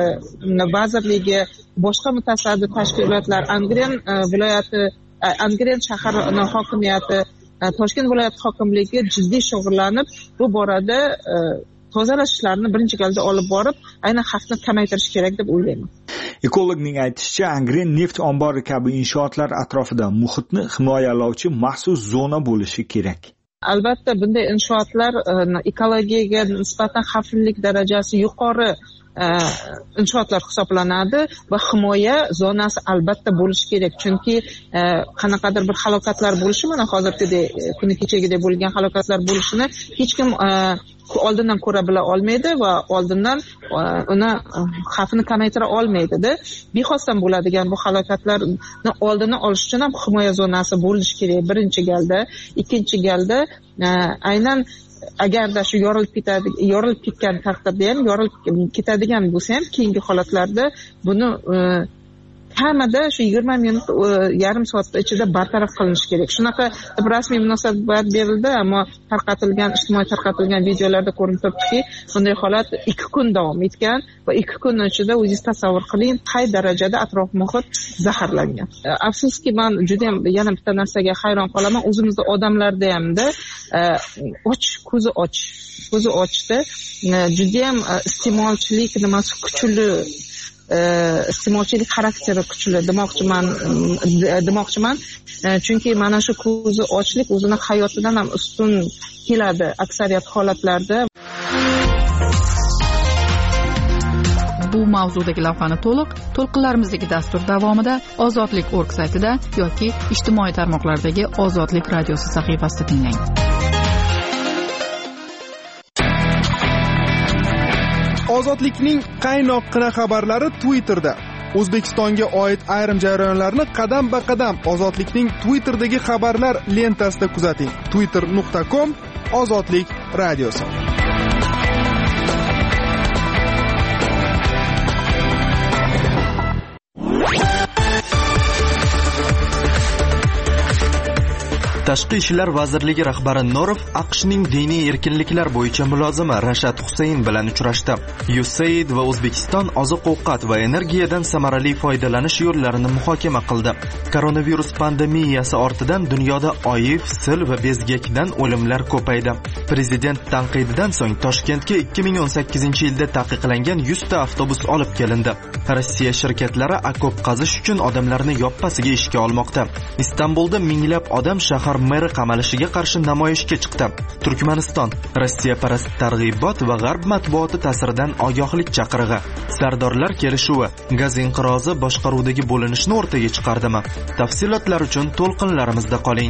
vazirligi, boshqa mutasaddi tashkilotlar, Angren viloyati, Angren shahar hokimiyati, Toshkent viloyat hokimligi jiddiy shug'ullanib, bu borada tozalash ishlarini birinchi galda olib borib, aynan xavfni kamaytirish kerak deb o'ylayman. Ekologning aytishicha, Angren neft ombori kabi inshootlar atrofida muhitni himoyalovchi maxsus zona bo'lishi kerak. Albatta, bunday inshootlar ekologiyaga nisbatan xavflilik darajasi yuqori inshootlar hisoblanadi va himoya zonasi albatta bo'lishi kerak. Chunki qanaqadir bir halokatlar bo'lishi, mana hozirgidek kuni kechagidek bo'lgan halokatlar bo'lishini hech kim oldindan ko'ra bila olmaydi va oldindan uni xavfini kamaytira olmaydi-da. Bexosdan bo'ladigan bu halokatlarni oldini olish uchun ham himoya zonasi bo'lishi kerak birinchi galda. Ikkinchi galda aynan agarda shu yorilib ketadi, yorilib ketgan taqdirda ham, yorilib ketadigan bo'lsa ham keyingi holatlarda buni kamida shu yigirma minut, yarim soat ichida bartaraf qilinishi kerak. Shunaqa rasmiy munosabat berildi, ammo tarqatilgan, ijtimoiy tarqatilgan videolarda ko'rinib turibdiki, bunday holat ikki kun davom etgan va ikki kun ichida o'zingiz tasavvur qiling, qay darajada atrof muhit zaharlangan. Afsuski, men juda ham yana bitta narsaga hayron qolaman, o'zimizda odamlarda hamda och, ko'zi och, ko'zi ochda juda ham iste'molchilik nimasi kuchli, iste'molchilik xarakteri kuchli demoqchiman demoqchiman chunki mana shu ko'zi ochlik o'zini hayotidan ham ustun keladi aksariyat holatlarda. Bu mavzudagi lavhani to'liq to'lqinlarimizdagi dastur davomida ozodlik org saytida yoki ijtimoiy tarmoqlardagi Ozodlik radiosi sahifasida tinglang. Ozodlikning qaynoqqina xabarlari Twitterda. O'zbekistonga oid ayrim jarayonlarni qadam-ba-qadam Ozodlikning Twitterdagi xabarlar lentasida kuzating. twitter nuqta com Ozodlik radiosi. Tashqi ishlar vazirligi rahbari Norov AQShning diniy erkinliklar bo'yicha mulozimi Rashad Husayn bilan uchrashdi. U S A I D va O'zbekiston oziq-ovqat va energiyadan samarali foydalanish yo'llarini muhokama qildi. Koronavirus pandemiyasi ortidan dunyoda oif, sil va bezgakdan o'limlar ko'paydi. Prezident tanqididan so'ng Toshkentga ikki ming o'n sakkizinchi yilda taqiqlangan yuz ta avtobus olib kelindi. Rossiya shirkatlari okop qazish uchun odamlarni yoppasiga ishga olmoqda. Istanbulda minglab odam shahar meri qamalishiga qarshi namoyishga chiqdi. Turkmaniston Rossiya parast targ'ibot va g'arb matbuoti ta'siridan ogohlik chaqirig'i. Sardorlar kelishuvi gaz inqirozi boshqaruvdagi bo'linishni o'rtaga chiqardimi? Tafsilotlar uchun to'lqinlarimizda qoling.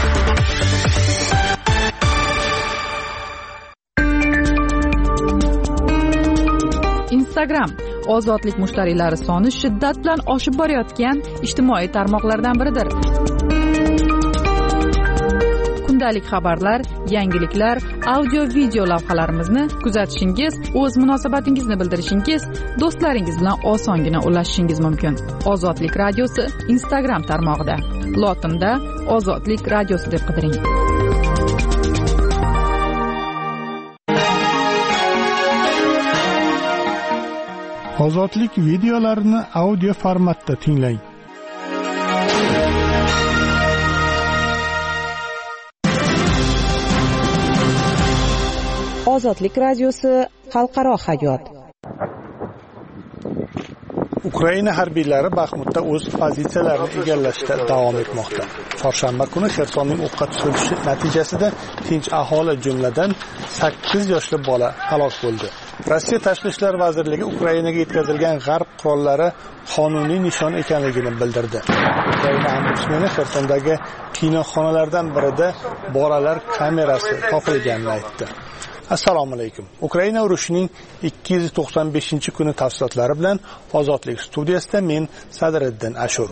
Instagram ozodlik mushtariylari soni shiddat bilan oshib borayotgan ijtimoiy tarmoqlardan biridir. Kundalik xabarlar, yangiliklar, audio-video lavhalarimizni kuzatishingiz, o'z munosabatingizni bildirishingiz, do'stlaringiz bilan osongina ulashishingiz mumkin. Ozodlik radiosi Instagram tarmog'ida. Lotinda Ozodlik radiosi deb qidiring. Ozodlik videolarini audio formatda tinglang. Ozodlik radiosi xalqaro hayot. Ukraina harbiylari Baxmutda o'z pozitsiyalarini egallashda davom etmoqda. Chorshanba kuni Xersonning o'qqa tutilishi natijasida tinch aholi jumladan sakkiz yoshli bola halok bo'ldi. Rossiya Tashqi ishlar vazirligi Ukrainaga yetkazilgan g'arb qurollari qonuniy nishon ekanligini bildirdi. Ukraina ombudsmani Xersondagi kinoxonalardan birida bolalar kamerasi topilganini aytdi. Assalomu alaykum. Ukraina urushining ikki yuz to'qson beshinchi kuni tafsilotlari bilan Ozodlik studiyasida men Sadriddin Ashur.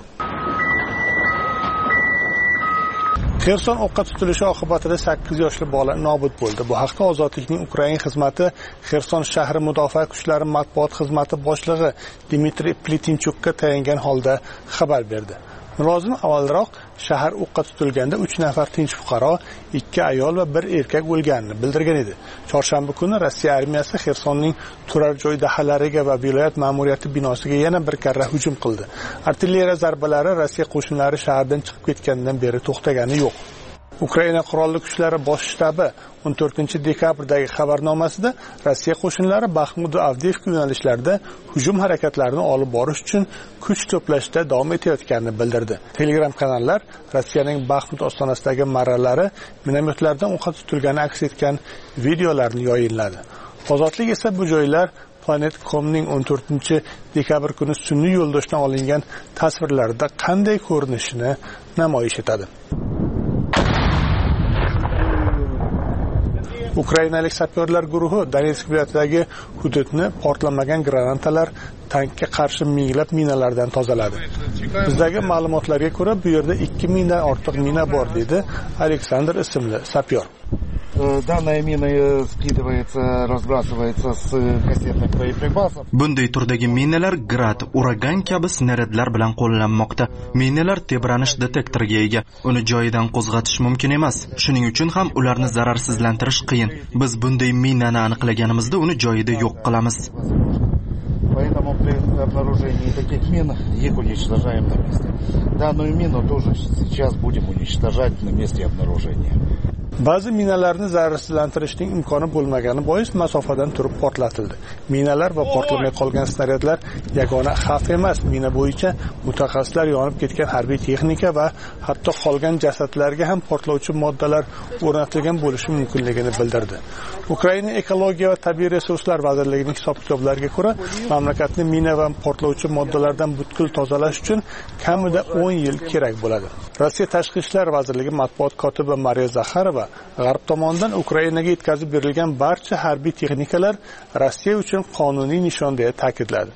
Xerson o'qqa tutilishi oqibatida sakkiz yoshli bola nobud bo'ldi. Bu haqda Ozodlikning Ukraina xizmati Xerson shahri mudofaa kuchlari matbuot xizmati boshlig'i Dmitriy Plitinchukka tayangan holda xabar berdi. Mulozim avvalroq shahar o'qqa tutilganda uch nafar tinch fuqaro, ikki ayol va bir erkak o'lganini bildirgan edi. Chorshanba kuni Rossiya armiyasi Xersonning turar joy dahalariga va viloyat ma'muriyati binosiga yana bir karra hujum qildi. Artilleriya zarbalari Rossiya qo'shinlari shahardan chiqib ketgandan beri to'xtagani yo'q. Ukraina qurolli kuchlari bosh shtabi o'n to'rtinchi dekabrdagi xabarnomasida Rossiya qo'shinlari Baxmut va Avdiivka yo'nalishlarida hujum harakatlarini olib borish uchun kuch to'plashda davom etayotganini bildirdi. Telegram kanallar Rossiyaning Baxmut ostonasidagi marralari minomyotlardan o'qqa tutilgani aks etgan videolarni yayinladi. Ozodlik esa bu joylar Planet nokta com'ning o'n to'rtinchi dekabr kuni sun'iy yo'ldoshdan olingan tasvirlarda qanday ko'rinishini namoyish etadi. Ukrainalik sapyorlar guruhi Donetsk viloyatidagi hududni portlamagan granatalar, tankga qarshi minglab minalardan tozaladi. Bizdagi ma'lumotlarga ko'ra, bu yerda ikki mingdan ortiq mina bor, dedi Aleksandr ismli sapyor. Данная мина скидывается, разбрасывается с кассетных боеприпасов. Bunday turdagi minalar grad, uragan kabi snaradlar bilan qo'llanmoqda. Minalar tebranish detektoriga ega. Uni joyidan qo'zg'atish mumkin emas. Shuning uchun ham ularni zararsizlantirish qiyin. Biz bunday minani aniqlaganimizda uni joyida yo'q qilamiz. Поэтому при обнаружении таких мин их уничтожаем на месте. Данную мину тоже сейчас будем уничтожать на месте обнаружения. Ba'zi minalarni zararsizlantirishning imkoni bo'lmagani bois masofadan turib portlatildi. Minalar va portlamay qolgan snaryadlar yagona xavf emas. Mina bo'yicha mutaxassislar yonib ketgan harbiy texnika va hatto qolgan jasadlarga ham portlovchi moddalar o'rnatilgan bo'lishi mumkinligini bildirdi. Ukraina ekologiya va tabiiy resurslar vazirligining hisob-kitoblariga ko'ra, mamlakatni mina va portlovchi moddalardan butkul tozalash uchun kamida o'n yil kerak bo'ladi. Rossiya Tashqi ishlar vazirligi matbuot kotibi Mariya Zakharova G'arb tomonidan Ukrainaga yetkazib berilgan barcha harbiy texnikalar Rossiya uchun qonuniy nishon deya ta'kidladi.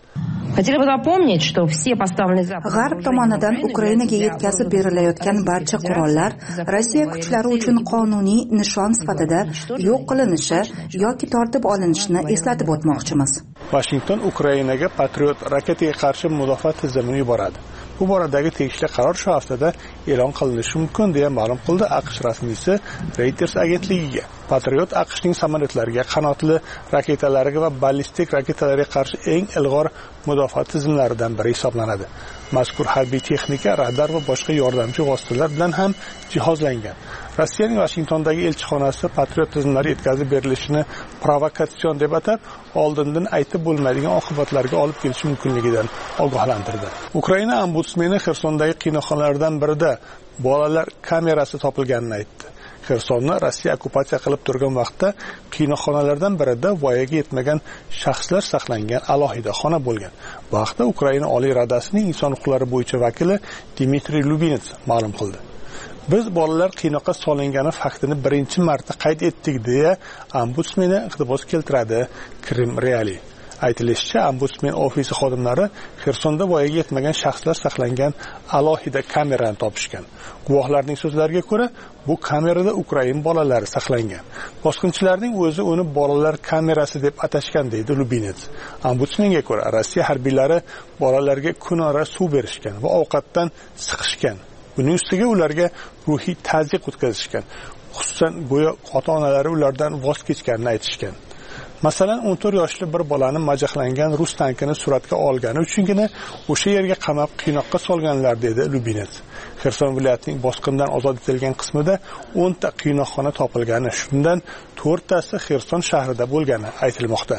G'arb tomonidan Ukrainaga yetkazib berilayotgan barcha qurollar Rossiya kuchlari uchun qonuniy nishon sifatida yo'q qilinishi yoki tortib olinishini eslatib o'tmoqchimiz. Washington Ukrainaga Patriot raketaga qarshi mudofaa tizimini yuboradi. Bu boradagi tegishli qaror shu haftada e'lon qilinishi mumkin deya ma'lum qildi AQSh rasmiysi Reuters agentligiga. Patriot AQShning samolyotlariga, qanotli raketalariga va ballistik raketalarga qarshi eng ilg'or mudofaa tizimlaridan biri hisoblanadi. Mazkur harbiy texnika, radar va boshqa yordamchi vositalar bilan ham jihozlangan. Rossiyaning Washingtondagi elchixonasi Patriot tizimlari yetkazib berilishini provokatsion deb atab, oldindan aytib bo'lmaydigan oqibatlarga olib kelishi mumkinligidan ogohlantirdi. Ukraina ombudsmeni Xersondagi qiynoqxonalardan birida bolalar kamerasi topilganini aytdi. Xersonni Rossiya okkupatsiya qilib turgan vaqtda qiynoqxonalardan birida voyaga yetmagan shaxslar saqlangan alohida xona bo'lgan. Bu haqda Ukraina Oliy Radasining inson huquqlari bo'yicha vakili Dmitriy Lubinets ma'lum qildi. Biz bolalar qiynoqqa solingani faktini birinchi marta qayd etdik deya ombudsmeni iqtibos keltiradi Krim Reali. Aytilishicha, ombudsmen ofisi xodimlari Xersonda voyaga yetmagan shaxslar saqlangan alohida kamerani topishgan. Guvohlarning so'zlariga ko'ra, bu kamerada Ukrain bolalari saqlangan. Bosqinchilarning o'zi uni bolalar kamerasi deb atashgan deydi Lubinets. Ombudsmenga ko'ra, Rossiya harbiylari bolalarga kunora suv berishgan va ovqatdan siqishgan. Buning ustiga ularga ruhiy ta'ziyq o'tkazishgan. Xususan, go'yo ota-onalari ulardan voz kechganini aytishgan. Masalan, o'n to'rt yoshli bir bolani majaqlangan rus tankini suratga olgani uchungina o'sha yerga qamab qiynoqqa solganlar dedi Lubinets. Xerson viloyatining bosqindan ozod etilgan qismida o'n ta qiynoqxona topilgani, shundan to'rttasi Xerson shahrida bo'lgani aytilmoqda.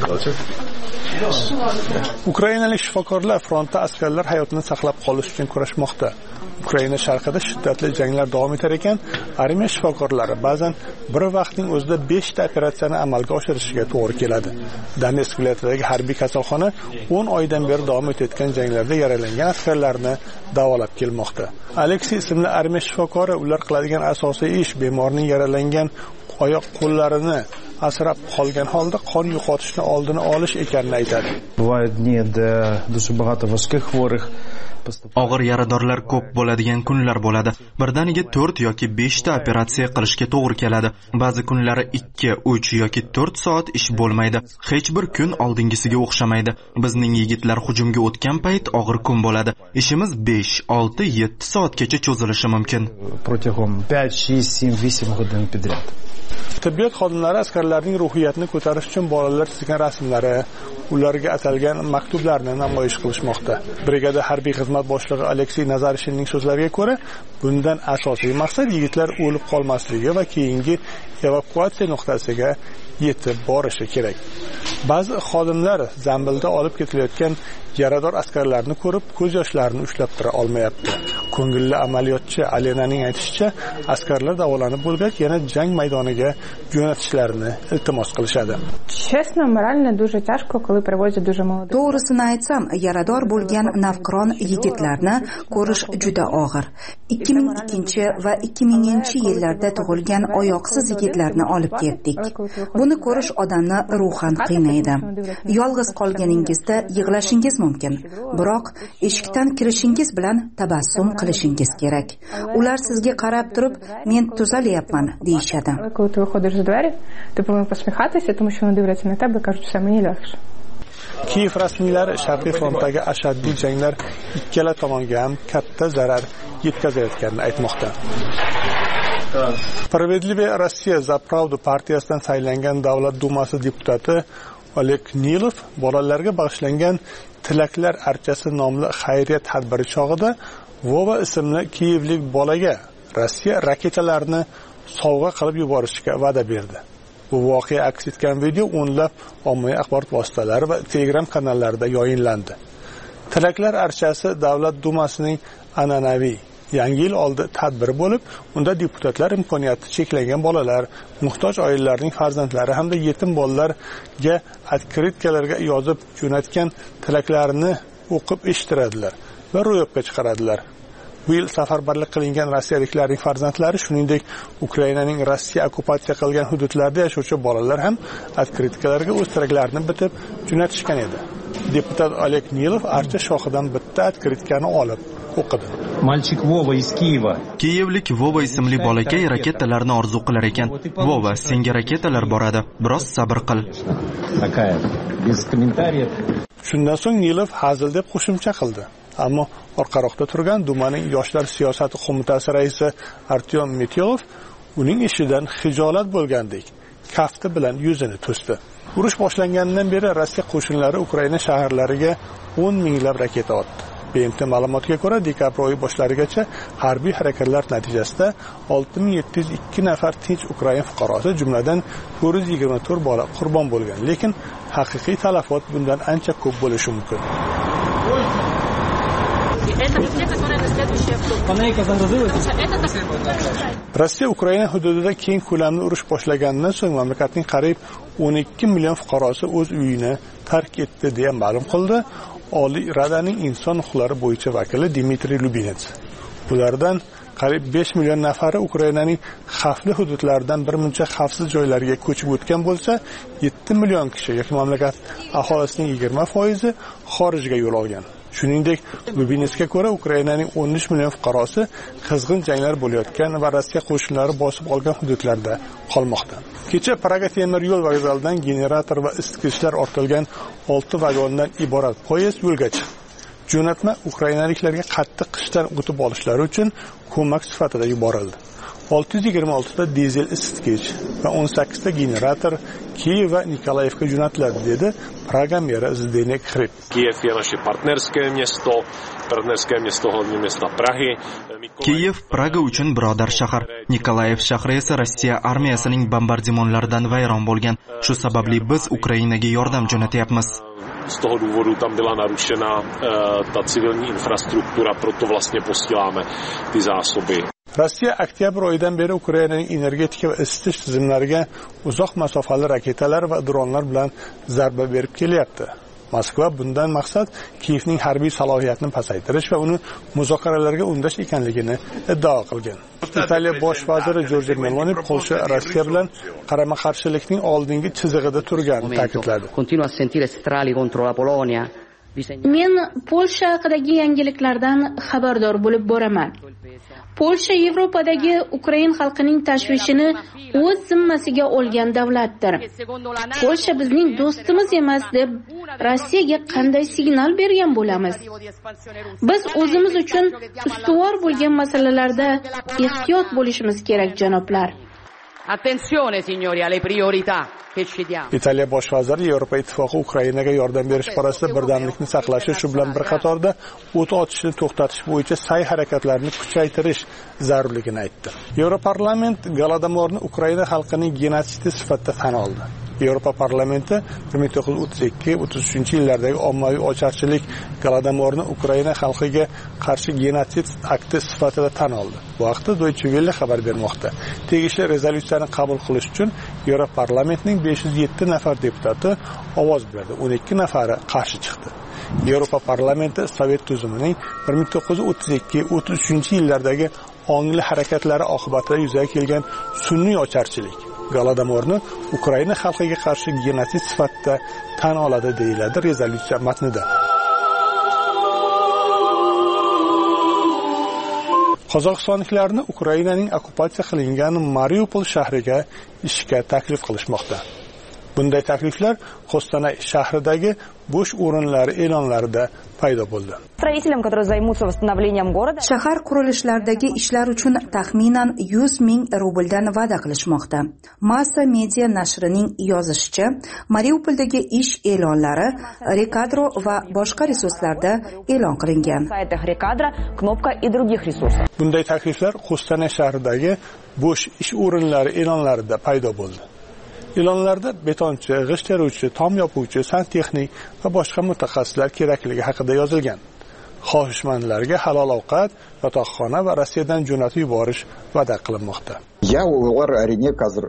Ukrainalik shifokorlar frontda askarlar hayotini saqlab qolish uchun kurashmoqda. Ukraina sharqida shiddatli janglar davom etar ekan, armiya shifokorlari ba'zan bir vaqtning o'zida besh ta operatsiyani amalga oshirishiga to'g'ri keladi. Donetsk viloyatidagi harbiy kasalxona o'n oydan beri davom etayotgan janglarda yaralangan askarlarni davolab kelmoqda. Aleksey ismli armiya shifokori ular qiladigan asosiy ish bemorning yaralangan oyoq qo'llarini asrab qolgan holda qon yo'qotishni oldini olish ekanini aytadi. Og'ir yaradorlar ko'p bo'ladigan kunlar bo'ladi. Birdaniga to'rt yoki besh ta operatsiya qilishga to'g'ri keladi. Ba'zi kunlari ikki, uch yoki to'rt soat ish bo'lmaydi. Hech bir kun oldingisiga o'xshamaydi. Bizning yigitlar hujumga o'tgan payt og'ir kun bo'ladi. Ishimiz besh, olti, yetti soatgacha cho'zilishi mumkin. Tibbiyot xodimlari askarlarning ruhiyatini ko'tarish uchun bolalar chizgan rasmlari, ularga atalgan maktublarni namoyish qilishmoqda. Brigada harbiy xizmat boshlig'i Aleksey Nazarishinning so'zlariga ko'ra, bundan asosiy maqsad yigitlar o'lib qolmasligi va keyingi evakuatsiya nuqtasiga yetib borishi kerak. Ba'zi xodimlar zambilda olib ketilayotgan yarador askarlarni ko'rib, ko'z yoshlarini ushlab tura olmayapti. Ko'ngilli amaliyotchi Alenaning aytishicha, askarlar davolanib bo'lgach, yana jang maydoniga jo'natishlarini iltimos qilishadi. To'g'risini aytsam, yarador bo'lgan navqiron yigitlarni ko'rish juda og'ir. ikki ming ikkinchi va ikki minginchi yillarda tug'ilgan oyoqsiz yigitlarni olib ketdik. Buni ko'rish odamni ruhan qiynaydi. Yolg'iz qolganingizda yig'lashingiz mumkin, biroq eshikdan kirishingiz bilan tabassum qilishingiz kerak. Ular sizga qarab turib, men tuzalyapman deyishadi. Kiyev rasmiylari Sharqiy frontdagi ashaddiy janglar ikkala tomonga ham katta zarar yetkazayotganini aytmoqda. Spravedlive Rossiya za Pravdu partiyasidan saylangan Davlat dumasi deputati Oleg Nilov bolalarga bag'ishlangan Tilaklar archasi nomli xayriya tadbiri chog'ida Vova ismli kiyevlik bolaga Rossiya raketalarni sovg'a qilib yuborishga va'da berdi. Bu voqea aks etgan video o'nlab ommaviy axborot vositalari va Telegram kanallarida yoyinlandi. Tilaklar archasi Davlat dumasining an'anaviy Yangi yil oldi tadbiri bo'lib, unda deputatlar imkoniyati cheklangan bolalar, muhtoj oilalarning farzandlari hamda yetim bolalarga otkritkalarga yozib jo'natgan tilaklarini o'qib eshittiradilar va ro'yobga chiqaradilar. Bu yil safarbarlik qilingan rossiyaliklarning farzandlari, shuningdek Ukrainaning Rossiya okkupatsiya qilgan hududlarda yashovchi bolalar ham otkritkalarga o'z tiraklarini bitib jo'natishgan edi. Deputat Oleg Nilov archa shoxidan bitta otkritkani olib o'qidi. Mальчик Вова из Киева. Kiyevlik Vova ismli bolakay raketalarni orzu qilar ekan. Vova, senga raketalar boradi. Biroz sabr qil. Такая, без комментариев. Shundan so'ng Nilov hazil deb qo'shimcha qildi. Ammo orqaroqda turgan Dumaning yoshlar siyosati qo'mitasi raisi Artyom Metyolov uning ishidan xijolat bo'lgandek kafti bilan yuzini to'sdi. Urush boshlanganidan beri Rossiya qo'shinlari Ukraina shaharlariga o'n minglab raketa otdi. B M T ma'lumotiga ko'ra, dekabr oyi boshlarigacha harbiy harakatlar natijasida olti ming yetti yuz ikki nafar tinch Ukraina fuqarosi, jumladan to'rt yuz yigirma to'rt bola qurbon bo'lgan, lekin haqiqiy talafot bundan ancha ko'p bo'lishi mumkin. Rossiya Ukraina hududida keng ko'lamli urush boshlaganidan so'ng mamlakatning qariyb o'n ikki million fuqarosi o'z uyini tark etdi deya ma'lum qildi Oliy Radaning inson huquqlari bo'yicha vakili Dmitriy Lubinets. Ulardan qariyb besh million nafari Ukrainaning xavfli hududlaridan bir muncha xavfsiz joylarga ko'chib o'tgan bo'lsa, yetti million kishi yoki mamlakat aholisining yigirma foizi xorijga yo'l olgan. Shuningdek, Lubinetsga ko'ra, Ukrainaning o'n uch million fuqarosi qizg'in janglar bo'layotgan va Rossiya qo'shinlari bosib olgan hududlarda qolmoqda. Kecha Praga temir yo'l vokzalidan generator va isitgichlar ortilgan olti vagondan iborat poyezd yo'lga chiqdi. Jo'natma ukrainaliklarga qattiq qishdan o'tib olishlari uchun ko'mak sifatida yuborildi. olti yuz yigirma olti ta dizel isitgich va o'n sakkiz ta generator Kiyev va Nikolayevga jo'natiladi, dedi Praga meri Zdeněk Hryb. Kijev je naše partnerské město, partnerské město hlavně města Prahy. Kiyev Praga uchun birodar shahar. Nikolayev shahri esa Rossiya armiyasining bombardimonlaridan vayron bo'lgan. Shu sababli biz Ukrainaga yordam jo'natyapmiz. Z toho důvodu tam byla narušena ta civilní infrastruktura, proto vlastně posíláme ty zásoby. Rossiya oktyabr oyidan beri Ukrainaning energetika va isitish tizimlariga uzoq masofali raketalar va dronlar bilan zarba berib kelyapti. Moskva bundan maqsad Kiyevning harbiy salohiyatini pasaytirish va uni muzokaralarga undash ekanligini iddao qilgan. Italiya bosh vaziri Giorgio Meloni Polsha Rossiya bilan qarama-qarshilikning oldingi chizig'ida turganini ta'kidladi. Continua a sentire strali contro la Polonia. Men Polsha haqidagi yangiliklardan xabardor bo'lib boraman. Polsha Yevropadagi Ukrain xalqining tashvishini o'z zimmasiga olgan davlatdir. Polsha bizning do'stimiz emas deb Rossiyaga qanday signal bergan bo'lamiz? Biz o'zimiz uchun ustuvor bo'lgan masalalarda ehtiyot bo'lishimiz kerak, janoblar. Attenzione signori alle priorità che ci diamo. Italiya bosh vaziri Yevropa ittifoqi Ukrainaga yordam berish borasida birdamlikni saqlashi, shu bilan bir qatorda o't ochishni to'xtatish bo'yicha sa'y harakatlarini kuchaytirish zarurligini aytdi. Yevroparlament Golodomorni Ukraina xalqining genotsidi sifatida tan oldi. Yevropa parlamenti bir ming to'qqiz yuz o'ttiz ikki o'ttiz uchinchi yillardagi ommaviy ocharchilik Golodomorni Ukraina xalqiga qarshi genotsid akti sifatida tan oldi. Bu haqda Deutsche Welle xabar bermoqda. Tegishli rezolyutsiyani qabul qilish uchun Yevropa parlamentining besh yuz yetti nafar deputati ovoz berdi, o'n ikki nafari qarshi chiqdi. Yevropa parlamenti Sovet tuzumining bir ming to'qqiz yuz o'ttiz ikki o'ttiz uchinchi yillardagi ongli harakatlari oqibatida yuzaga kelgan sun'iy ocharchilik Golodomorni Ukraina xalqiga qarshi genotsid sifatida tan oladi, deyiladi rezolyutsiya matnida. Qozog'istonliklarni Ukrainaning okkupatsiya qilingan Mariupol shahriga ishga taklif qilishmoqda. Bunday takliflar Qo'stanay shahridagi bo'sh o'rinlar e'lonlarida paydo bo'ldi. Shahar qurilishlaridagi ishlar uchun taxminan yuz ming rubldan va'da qilishmoqda. Massa Media nashrining yozishicha, Mariupoldagi ish e'lonlari Rekadro va boshqa resurslarda e'lon qilingan. Bunday takliflar Qo'stanay shahridagi bo'sh ish o'rinlari e'lonlarida paydo bo'ldi. E'lonlarda betonchi, g'isht teruvchi, tom yopuvchi, santexnik va boshqa mutaxassislar kerakligi haqida yozilgan. Xohishmandlarga halol ovqat, yotoqxona va Rossiyadan jo'natib yuborish va'da qilinmoqda. Ya ular әрине қазір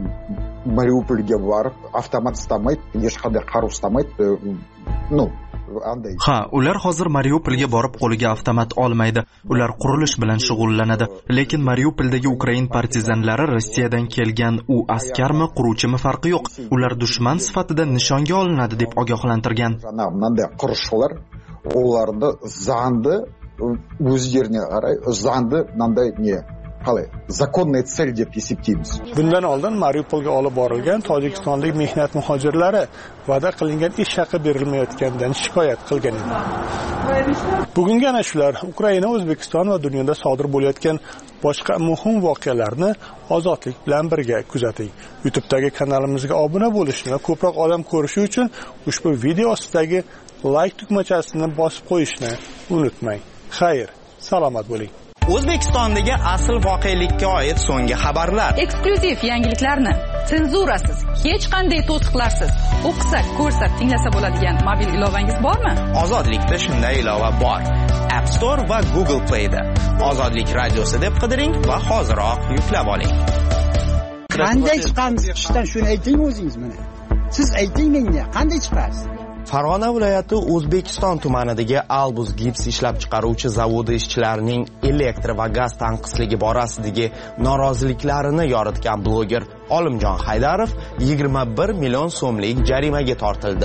Mariupolga borib, avtomat istamайды, hech qanday qaror istamайды. Ну, Ha, ular hozir Mariupolga borib qo'liga avtomat olmaydi. Ular qurilish bilan shug'ullanadi. Lekin Mariupoldagi Ukrain partizanlari Rossiyadan kelgan u askarmi, quruvchimi farqi yo'q. Ular dushman sifatida nishonga olinadi deb ogohlantirgan. Bunday qurishlar ularni zandi o'zlariga qaray, zandi bunday ne qalay zakonniy цель deb hisoblaymiz. Bundan oldin Mariupolga olib borilgan tojikistonlik mehnat muhojirlari va'da qilingan ish haqi berilmayotganidan shikoyat qilgan edi. Bugungi ana shular Ukraina, O'zbekiston va dunyoda sodir bo'layotgan boshqa muhim voqealarni ozodlik bilan birga kuzating. YouTube'dagi kanalimizga obuna bo'lishni va ko'proq odam ko'rishi uchun ushbu video ostidagi like tugmachasini bosib qo'yishni unutmang. Xayr, salomat bo'ling. O'zbekistondagi asl voqelikka oid so'nggi xabarlar, eksklyuziv yangiliklarni senzurasiz, hech qanday to'siqlarsiz o'qisak, ko'rsak, tinglasa bo'ladigan mobil ilovangiz bormi? Ozodlikda shunday ilova bor. App Store va Google Play'da Ozodlik radiosi deb qidiring va hoziroq yuklab oling. Qanday chiqamiz qishdan shuni ayting o'zingiz mana. Siz ayting menga, qanday chiqasiz? Farg'ona viloyati O'zbekiston tumanidagi Albus gips ishlab chiqaruvchi zavodi ishchilarining elektr va gaz tanqisligi borasidagi noroziliklarini yoritgan bloger Olimjon Haydarov yigirma bir million so'mlik jarimaga tortildi.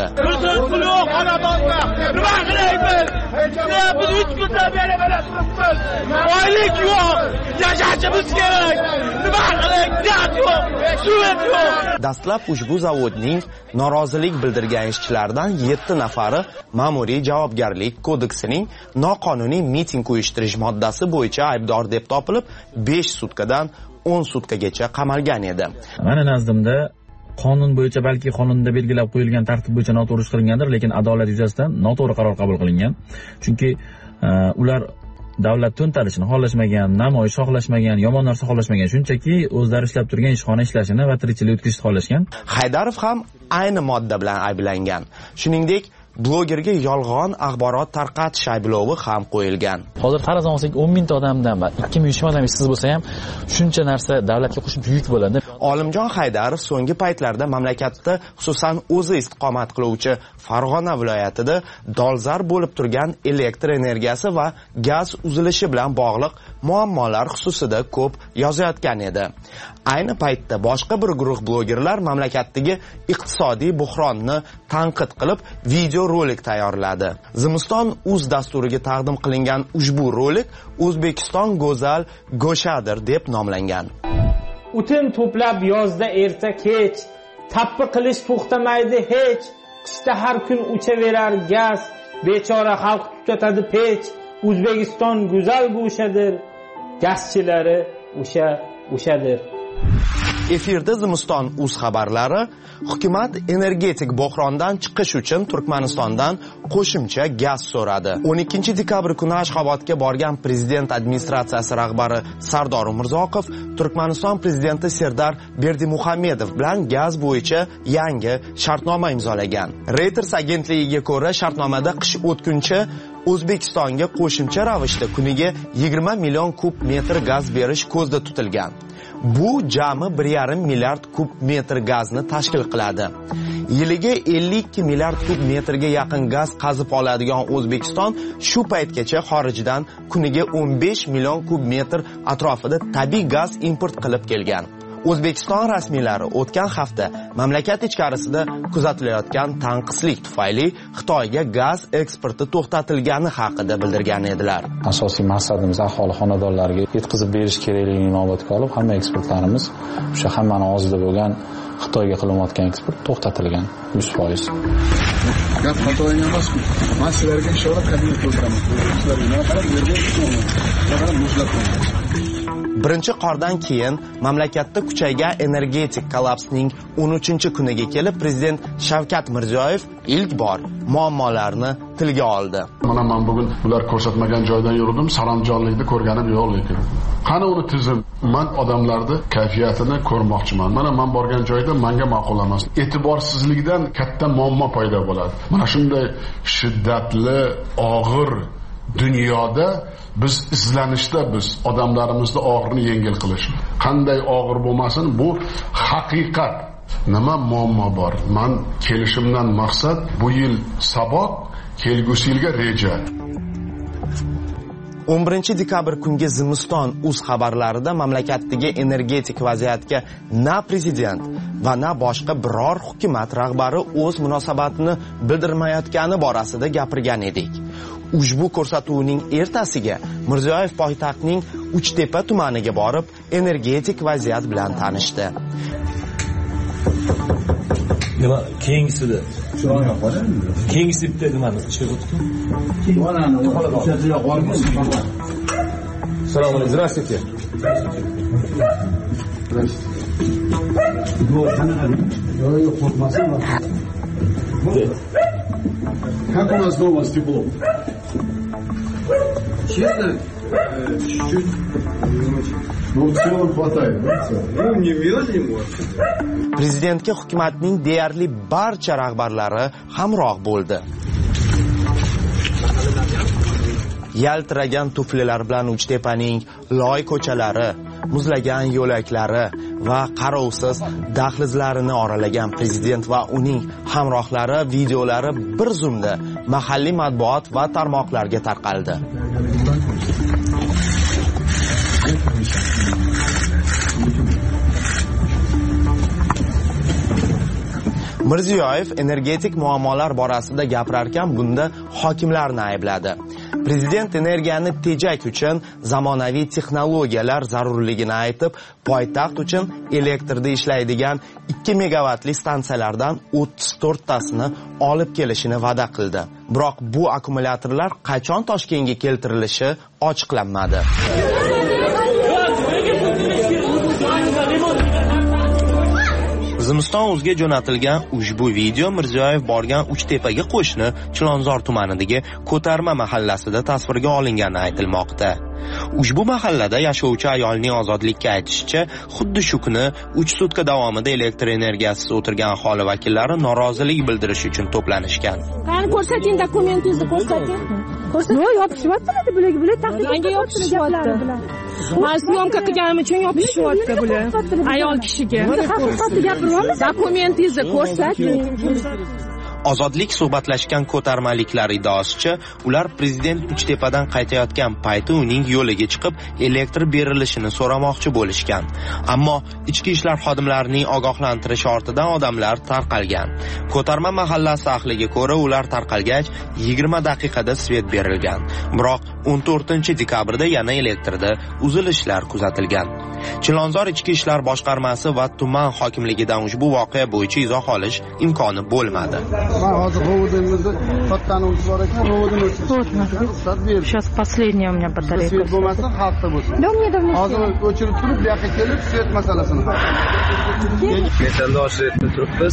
Oylik yo'q, yashashimiz kerak. Nima qilaylik? Gaz yo'q, suv yo'q. Dastlab ushbu zavodning norozilik bildirgan ishchilaridan yetti nafari ma'muriy javobgarlik kodeksining noqonuniy miting uyushtirish moddasi bo'yicha aybdor deb topilib, besh sutkadan o'n sutkagacha qamalgan edi. Meni nazdimda qonun bo'yicha, balki qonunda belgilab qo'yilgan tartib bo'yicha noto'g'ri ish qilingandir, lekin adolat yuzasidan noto'g'ri qaror qabul qilingan. Chunki uh, ular davlat to'ntarishini xohlashmagan, namoyish xohlashmagan, yomon narsa xohlashmagan, shunchaki o'zlari ishlab turgan ishxona ishlashini va tirikchilik o'tkazishni xohlashgan. Haydarov ham ayni modda bilan ayblangan. Shuningdek, blogerga yolg'on axborot tarqatish ayblovi ham qo'yilgan. Hozir farazan olsak o'n mingta odamdan va ikki ming uch ming odam ishsiz bo'lsa ham shuncha narsa davlatga qo'shimcha yuk bo'ladi. Olimjon Haydarov so'nggi paytlarda mamlakatda, xususan o'zi istiqomat qiluvchi Farg'ona viloyatida dolzarb bo'lib turgan elektr energiyasi va gaz uzilishi bilan bog'liq muammolar xususida ko'p yozayotgan edi. Ayni paytda boshqa bir guruh blogerlar mamlakatdagi iqtisodiy buhronni tanqid qilib video rolik tayyorladi. Zimiston uz dasturiga taqdim qilingan ushbu rolik O'zbekiston go'zal go'shadir deb nomlangan. O'tin to'plab yozda erta kech, tappi qilish to'xtamaydi hech. Qishda har kun uchaverar gaz, bechora xalq tutatadi pech. O'zbekiston go'zal go'shadir, gazchilari o'sha o'shadir. Efirda Zimiston uz xabarlari. Hukumat energetik bo'hrondan chiqish uchun Turkmanistondan qo'shimcha gaz so'radi. o'n ikkinchi dekabr kuni Ashxobodga borgan prezident administratsiyasi rahbari Sardor Umurzoqov Turkmaniston prezidenti Serdar Berdimuhamedov bilan gaz bo'yicha yangi shartnoma imzolagan. Reuters agentligiga ko'ra, shartnomada qish o'tguncha O'zbekistonga qo'shimcha ravishda kuniga yigirma million kub metr gaz berish ko'zda tutilgan. Bu jami bir yarim milliard kub metr gazni tashkil qiladi. Yiliga ellik ikki milliard kub metrga yaqin gaz qazib oladigan O'zbekiston shu paytgacha xorijdan kuniga o'n besh million kub metr atrofida tabiiy gaz import qilib kelgan. O'zbekiston rasmiylari o'tgan hafta mamlakat ichkarisida kuzatilayotgan tanqislik tufayli Xitoyga gaz eksporti to'xtatilgani haqida bildirgan edilar. Asosiy maqsadimiz aholi xonadonlariga yetkazib berish kerakligini inobatga olib, hamma eksportlarimiz o'sha hammani og'zida bo'lgan Xitoyga qilinayotgan eksport to'xtatilgan yuz foiz. Gap xatoing emasmi? Men sizlarga inshaalloh kabinet ko'rsataman. Sizlarga nima qarab bergan Birinchi qordan keyin mamlakatda kuchaygan energetik kollapsning o'n uchinchi kuniga kelib prezident Shavkat Mirziyoyev ilk bor muammolarni tilga oldi. Mana men bugun ular ko'rsatmagan joydan yurdim, saramjonlikni ko'rganim yo'q lekin. Qani uni tizim? Men odamlarni kayfiyatini ko'rmoqchiman. Mana men borgan joyda menga ma'qul emas. E'tiborsizlikdan katta muammo paydo bo'ladi. Mana shunday shiddatli, og'ir dunyoda biz izlanishda biz odamlarimizni og'irini yengil qilish. Qanday og'ir bo'lmasin, bu haqiqat. Nima muammo bor? Men kelishimdan maqsad bu yil sabot kelgusi yilga reja. o'n birinchi dekabr kungi Zimiston uz xabarlarida mamlakatdagi energetik vaziyatga na prezident va na boshqa biror hukumat rahbari o'z munosabatini bildirmayotgani borasida gapirgan edik. Ushbu ko'rsatuvning ertasiga Mirziyoyev poytaxtning Uchtepa tumaniga borib, energetik vaziyat bilan tanishdi. Nima keyingisida? Keyingisi bitta nimani chiqib o'tdi? Assalomu alaykum. Здравствуйте. Как у нас дома с теплом? Честно, чуть-чуть. Ну, в целом хватает, да? Ну, не мерзнем, может. Prezidentga hukumatning deyarli barcha rahbarlari hamroh bo'ldi. Yaltiragan tuflilar bilan Uchtepaning loy ko'chalari, muzlagan yo'laklari va qarovsiz dahlizlarini oralagan prezident va uning hamrohlari videolari bir zumda mahalliy matbuot va tarmoqlarga tarqaldi. Mirziyoyev energetik muammolar borasida gapirarkan bunda hokimlarni aybladi. Prezident energiyani tejak uchun zamonaviy texnologiyalar zarurligini aytib, poytaxt uchun elektrda ishlaydigan ikki megavatli stansiyalardan o'ttiz to'rttasini olib kelishini va'da qildi. Biroq bu akkumulyatorlar qachon Toshkentga keltirilishi ochiqlanmadi. Zimiston o'zga jo'natilgan ushbu video Mirziyoyev borgan Uchtepaga qo'shni Chilonzor tumanidagi Ko'tarma mahallasida tasvirga olingani aytilmoqda. Ushbu mahallada yashovchi ayolning ozodlikka aytishicha, xuddi shu kuni uch sutka davomida elektr energiyasiz o'tirgan aholi vakillari norozilik bildirish uchun to'planishgan. Qani ko'rsating, dokumentingizni ko'rsating. Ko'rsating. Yo'q, yopishyapti, bularga bular tahdid menga yopishyapti. Men syomka qilganim uchun yopishyapti bular. Ayol kishiga. Haqiqatni gapiryapmiz. Dokumentingizni ko'rsating. Ozodlik suhbatlashgan ko'tarmaliklar iddaosicha, ular prezident Uchtepadan qaytayotgan payti uning yo'liga chiqib, elektr berilishini so'ramoqchi bo'lishgan. Ammo ichki ishlar xodimlarining ogohlantirishi ortidan odamlar tarqalgan. Ko'tarma mahallasi ahliga ko'ra, ular tarqalgach yigirma daqiqada svet berilgan. Biroq o'n to'rtinchi dekabrda yana elektrda uzilishlar kuzatilgan. Chilonzor ichki ishlar boshqarmasi va tuman hokimligidan ushbu voqea bo'yicha izoh olish imkoni bo'lmadi. Ben hazır rovodimizde kattani uchi bor ekan, rovodini o'chirib Сейчас последняя у меня батарейка. Svet bo'lmasa, xalqda bo'lsin. Да, мне давно. Hozir o'chirib turib, bu yoqqa kelib, svet masalasini. Metandoshlikda turibmiz.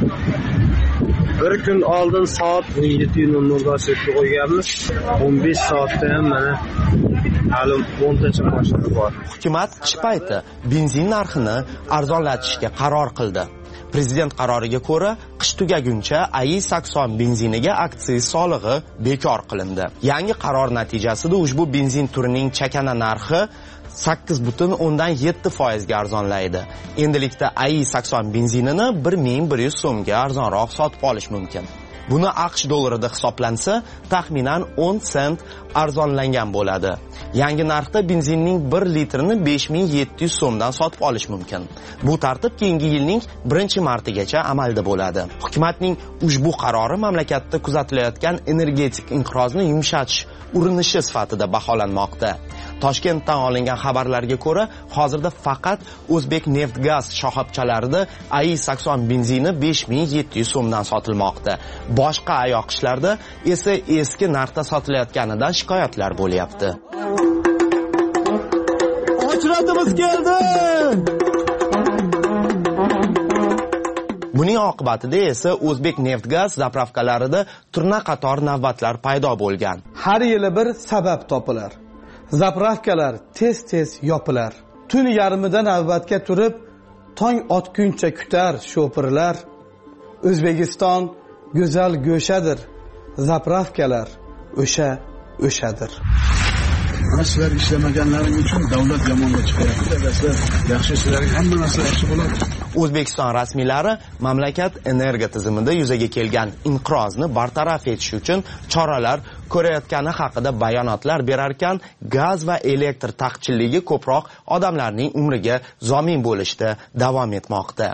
Bir kun oldin soat o'n yetti nol nolda svetga qo'yganmiz. o'n besh soatda ham mana hali o'ntacha mashina bor. Hukumat qish payti benzin narxini arzonlatishga qaror qildi. Prezident qaroriga ko'ra, qish tugaguncha A I sakson benziniga aksiz solig'i bekor qilindi. Yangi qaror natijasida ushbu benzin turining chakana narxi sakkiz butun o'ndan yetti foizga arzonlaydi. Endilikda A I sakson benzinini bir ming bir yuz so'mga arzonroq sotib olish mumkin. Buni AQSh dollarida hisoblansa, taxminan o'n sent arzonlangan bo'ladi. Yangi narxda benzinning bir litrini besh ming yetti yuz so'mdan sotib olish mumkin. Bu tartib keyingi yilning birinchi martigacha amalda bo'ladi. Hukumatning ushbu qarori mamlakatda kuzatilayotgan energetik inqirozni yumshatish urinishi sifatida baholanmoqda. Toshkentdan olingan xabarlarga ko'ra, hozirda faqat O'zbek neft gaz shoxobchalarida A I sakson benzini besh ming yetti yuz so'mdan sotilmoqda. Boshqa ayoqishlarda esa eski narxda sotilayotganidan shikoyatlar bo'lyapti. Ochratimiz keldi. Buning oqibatida esa O'zbek neft gaz zapravkalarida turna qator navbatlar paydo bo'lgan. Har yili bir sabab topilar. Zapravkalar tez-tez yopilar. Tun yarmida navbatga turib, tong otguncha kutar sho'pirlar. O'zbekiston go'zal go'shadir. Zapravkalar o'sha o'shadir. Mana sizlar ishlamaganlaring uchun davlat yomonga chiqyapti. Sizlar yaxshi ishlaring, hamma narsa yaxshi bo'ladi. O'zbekiston rasmiylari mamlakat energiya tizimida yuzaga kelgan inqirozni bartaraf etish uchun choralar ko'rayotgani haqida bayonotlar berar ekan, gaz va elektr taqchilligi ko'proq odamlarning umriga zomin bo'lishda davom etmoqda.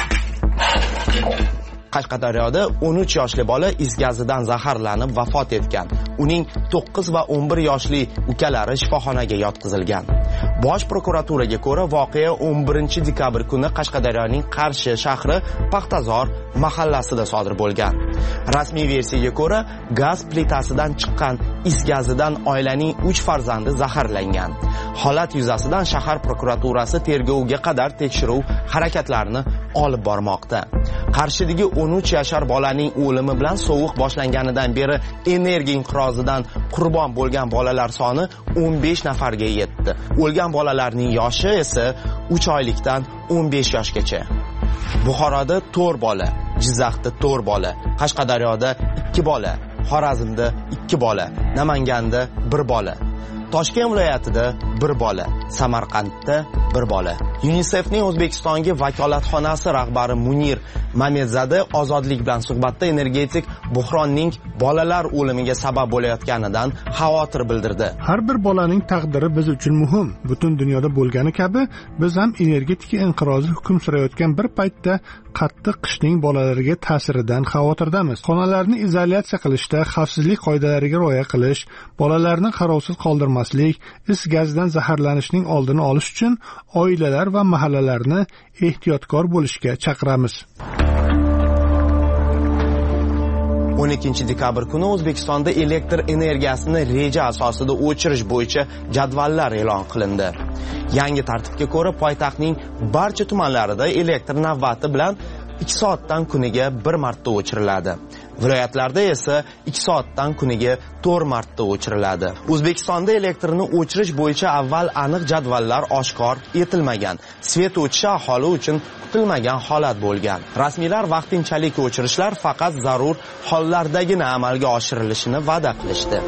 Qashqadaryoda o'n uch yoshli bola is gazidan zaharlanib vafot etgan. Uning to'qqiz va o'n bir yoshli ukalari shifoxonaga yotqizilgan. Bosh prokuraturaga ko'ra, voqea o'n birinchi dekabr kuni Qashqadaryoning Qarshi shahri Paxtazor mahallasida sodir bo'lgan. Rasmiy versiyaga ko'ra, gaz plitasidan chiqqan is gazidan oilaning uch farzandi zaharlangan. Holat yuzasidan shahar prokuraturasi tergovga qadar tekshiruv harakatlarini olib bormoqda. Qarshidagi o'n uch yashar bolaning o'limi bilan sovuq boshlanganidan beri energiya inqirozidan qurbon bo'lgan bolalar soni o'n besh nafarga yetdi. O'lgan bolalarning yoshi esa uch oylikdan o'n besh yoshgacha. Buxoroda to'rt bola, Jizzaxda to'rt bola, Qashqadaryoda ikki bola, Xorazmda ikki bola, Namanganda bir bola, Toshkent viloyatida bir bola, Samarqandda bir bola. UNICEFning O'zbekistonga vakolatxonasi rahbari Munir Mamedzada ozodlik bilan suhbatda energetik buhronning bolalar o'limiga sabab bo'layotganidan xavotir bildirdi. Har bir bolaning taqdiri biz uchun muhim. Butun dunyoda bo'lgani kabi, biz ham energetika inqirozi hukm surayotgan bir paytda qattiq qishning bolalarga ta'siridan xavotirdamiz. Xonalarni izolyatsiya qilishda xavfsizlik qoidalariga rioya qilish, bolalarni qarovsiz qoldirmaslik, is gazidan zaharlanishning oldini olish uchun oilalar va mahallalarni ehtiyotkor bo'lishga chaqiramiz. o'n ikkinchi dekabr kuni O'zbekistonda elektr energiyasini reja asosida o'chirish bo'yicha jadvallar e'lon qilindi. Yangi tartibga ko'ra, poytaxtning barcha tumanlarida elektr navbati bilan ikki soatdan kuniga bir marta o'chiriladi. Viloyatlarda esa ikki soatdan kuniga to'rt marta o'chiriladi. O'zbekistonda elektrni o'chirish bo'yicha avval aniq jadvallar oshkor etilmagan. Svet o'chishi aholi uchun kutilmagan holat bo'lgan. Rasmiylar vaqtinchalik o'chirishlar faqat zarur hollardagina amalga oshirilishini va'da qilishdi.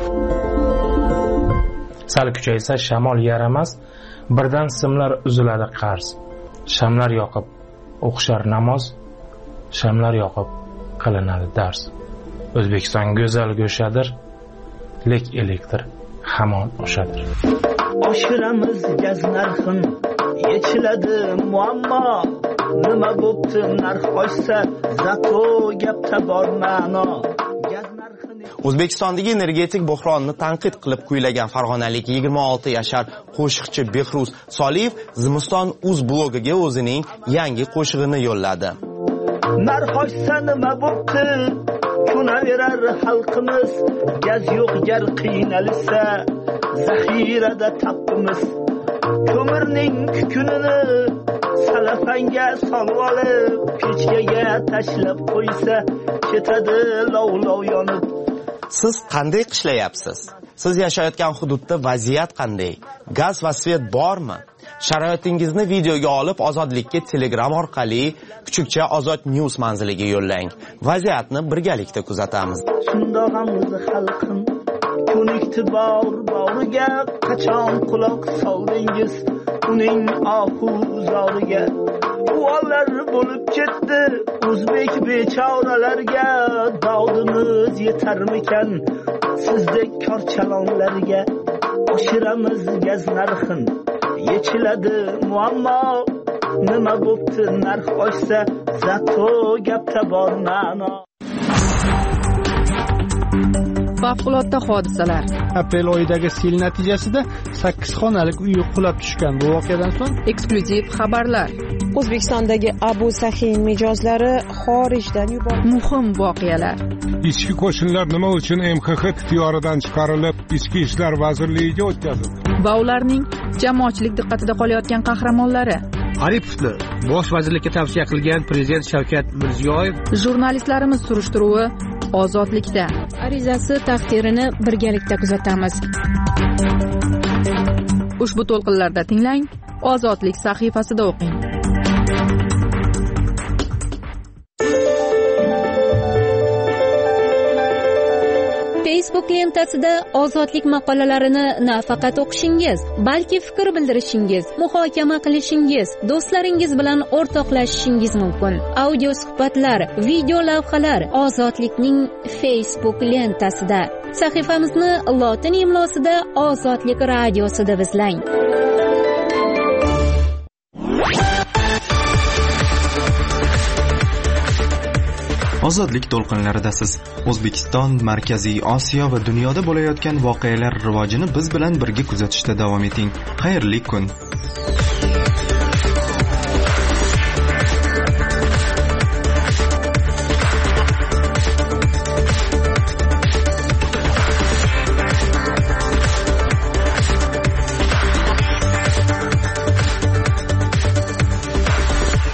Sal kuchaysa shamol yaramas, birdan simlar uziladi qarz. Shamlar yoqib o'qishar namoz, shamlar yoqib qilinadi dars. O'zbekiston go'zal go'shadir, lek elektr hamon o'shadir. Oshiramiz gaz narxin, yechiladi muammo. Nima bo'pti narx oshsa, zato gapda bor ma'no. O'zbekistondagi energetik buhronni tanqid qilib kuylagan farg'onalik yigirma olti yashar qo'shiqchi Behruz Soliyev Zimiston uz blogiga o'zining yangi qo'shig'ini yo'lladi. Narx oshsa nima bo'pti? Kunaverar xalqimiz, gaz yo'q gar qiynalsa, zaxirada tapimiz. Ko'mirning kukunini salafanga solib olib, pechkaga tashlab qo'ysa, ketadi lov-lov yonib. Siz qanday qishlayapsiz? Siz yashayotgan hududda vaziyat qanday? Gaz va svet bormi? Sharoitingizni videoga olib Ozodlikka Telegram orqali Kuchukcha Ozod News manziliga yo'llang. Vaziyatni birgalikda kuzatamiz. Shundog'amiz xalqim, ko'nikti bor boriga qachon quloq soldingiz uning ohuzoriga. Uollar bo'lib ketdi o'zbek bechoralarga, dodimiz yetarmikan sizdek korchalonlarga. Oshiramiz gaz narxin, yechiladi muammo. Nima bo'pti narx oshsa, zato gapda bor ma'no. Favqulodda hodisalar. Aprel oyidagi sel natijasida sakkiz xonalik uy qulab tushgan. Bu voqeadan so'ng eksklyuziv xabarlar. O'zbekistondagi Abu Sahin mijozlari xorijdan yuborildi. Muhim voqealar. Ichki qo'shinlar nima uchun M X X ixtiyoridan chiqarilib, Ichki ishlar vazirligiga o'tkazildi? Va ularning jamoatchilik diqqatida qolayotgan qahramonlari. Aripovni bosh vazirlikka tavsiya qilgan prezident Shavkat Mirziyoyev. Jurnalistlarimiz surishtiruvi Ozodlikda. Arizasi taqdirini birgalikda kuzatamiz. Ushbu to'lqinlarda tinglang, Ozodlik sahifasida o'qing. Pace Facebook lentasida ozodlik maqolalarini nafaqat o'qishingiz, balki fikr bildirishingiz, muhokama qilishingiz, do'stlaringiz bilan o'rtoqlashishingiz mumkin. Audio suhbatlar, video lavhalar ozodlikning Facebook lentasida. Sahifamizni lotin imlosida Ozodlik radiosi deb izlang. Ozodlik to'lqinlaridasiz. O'zbekiston, Markaziy Osiyo va dunyoda bo'layotgan voqealar rivojini biz bilan birga kuzatishda davom eting. Xayrli kun.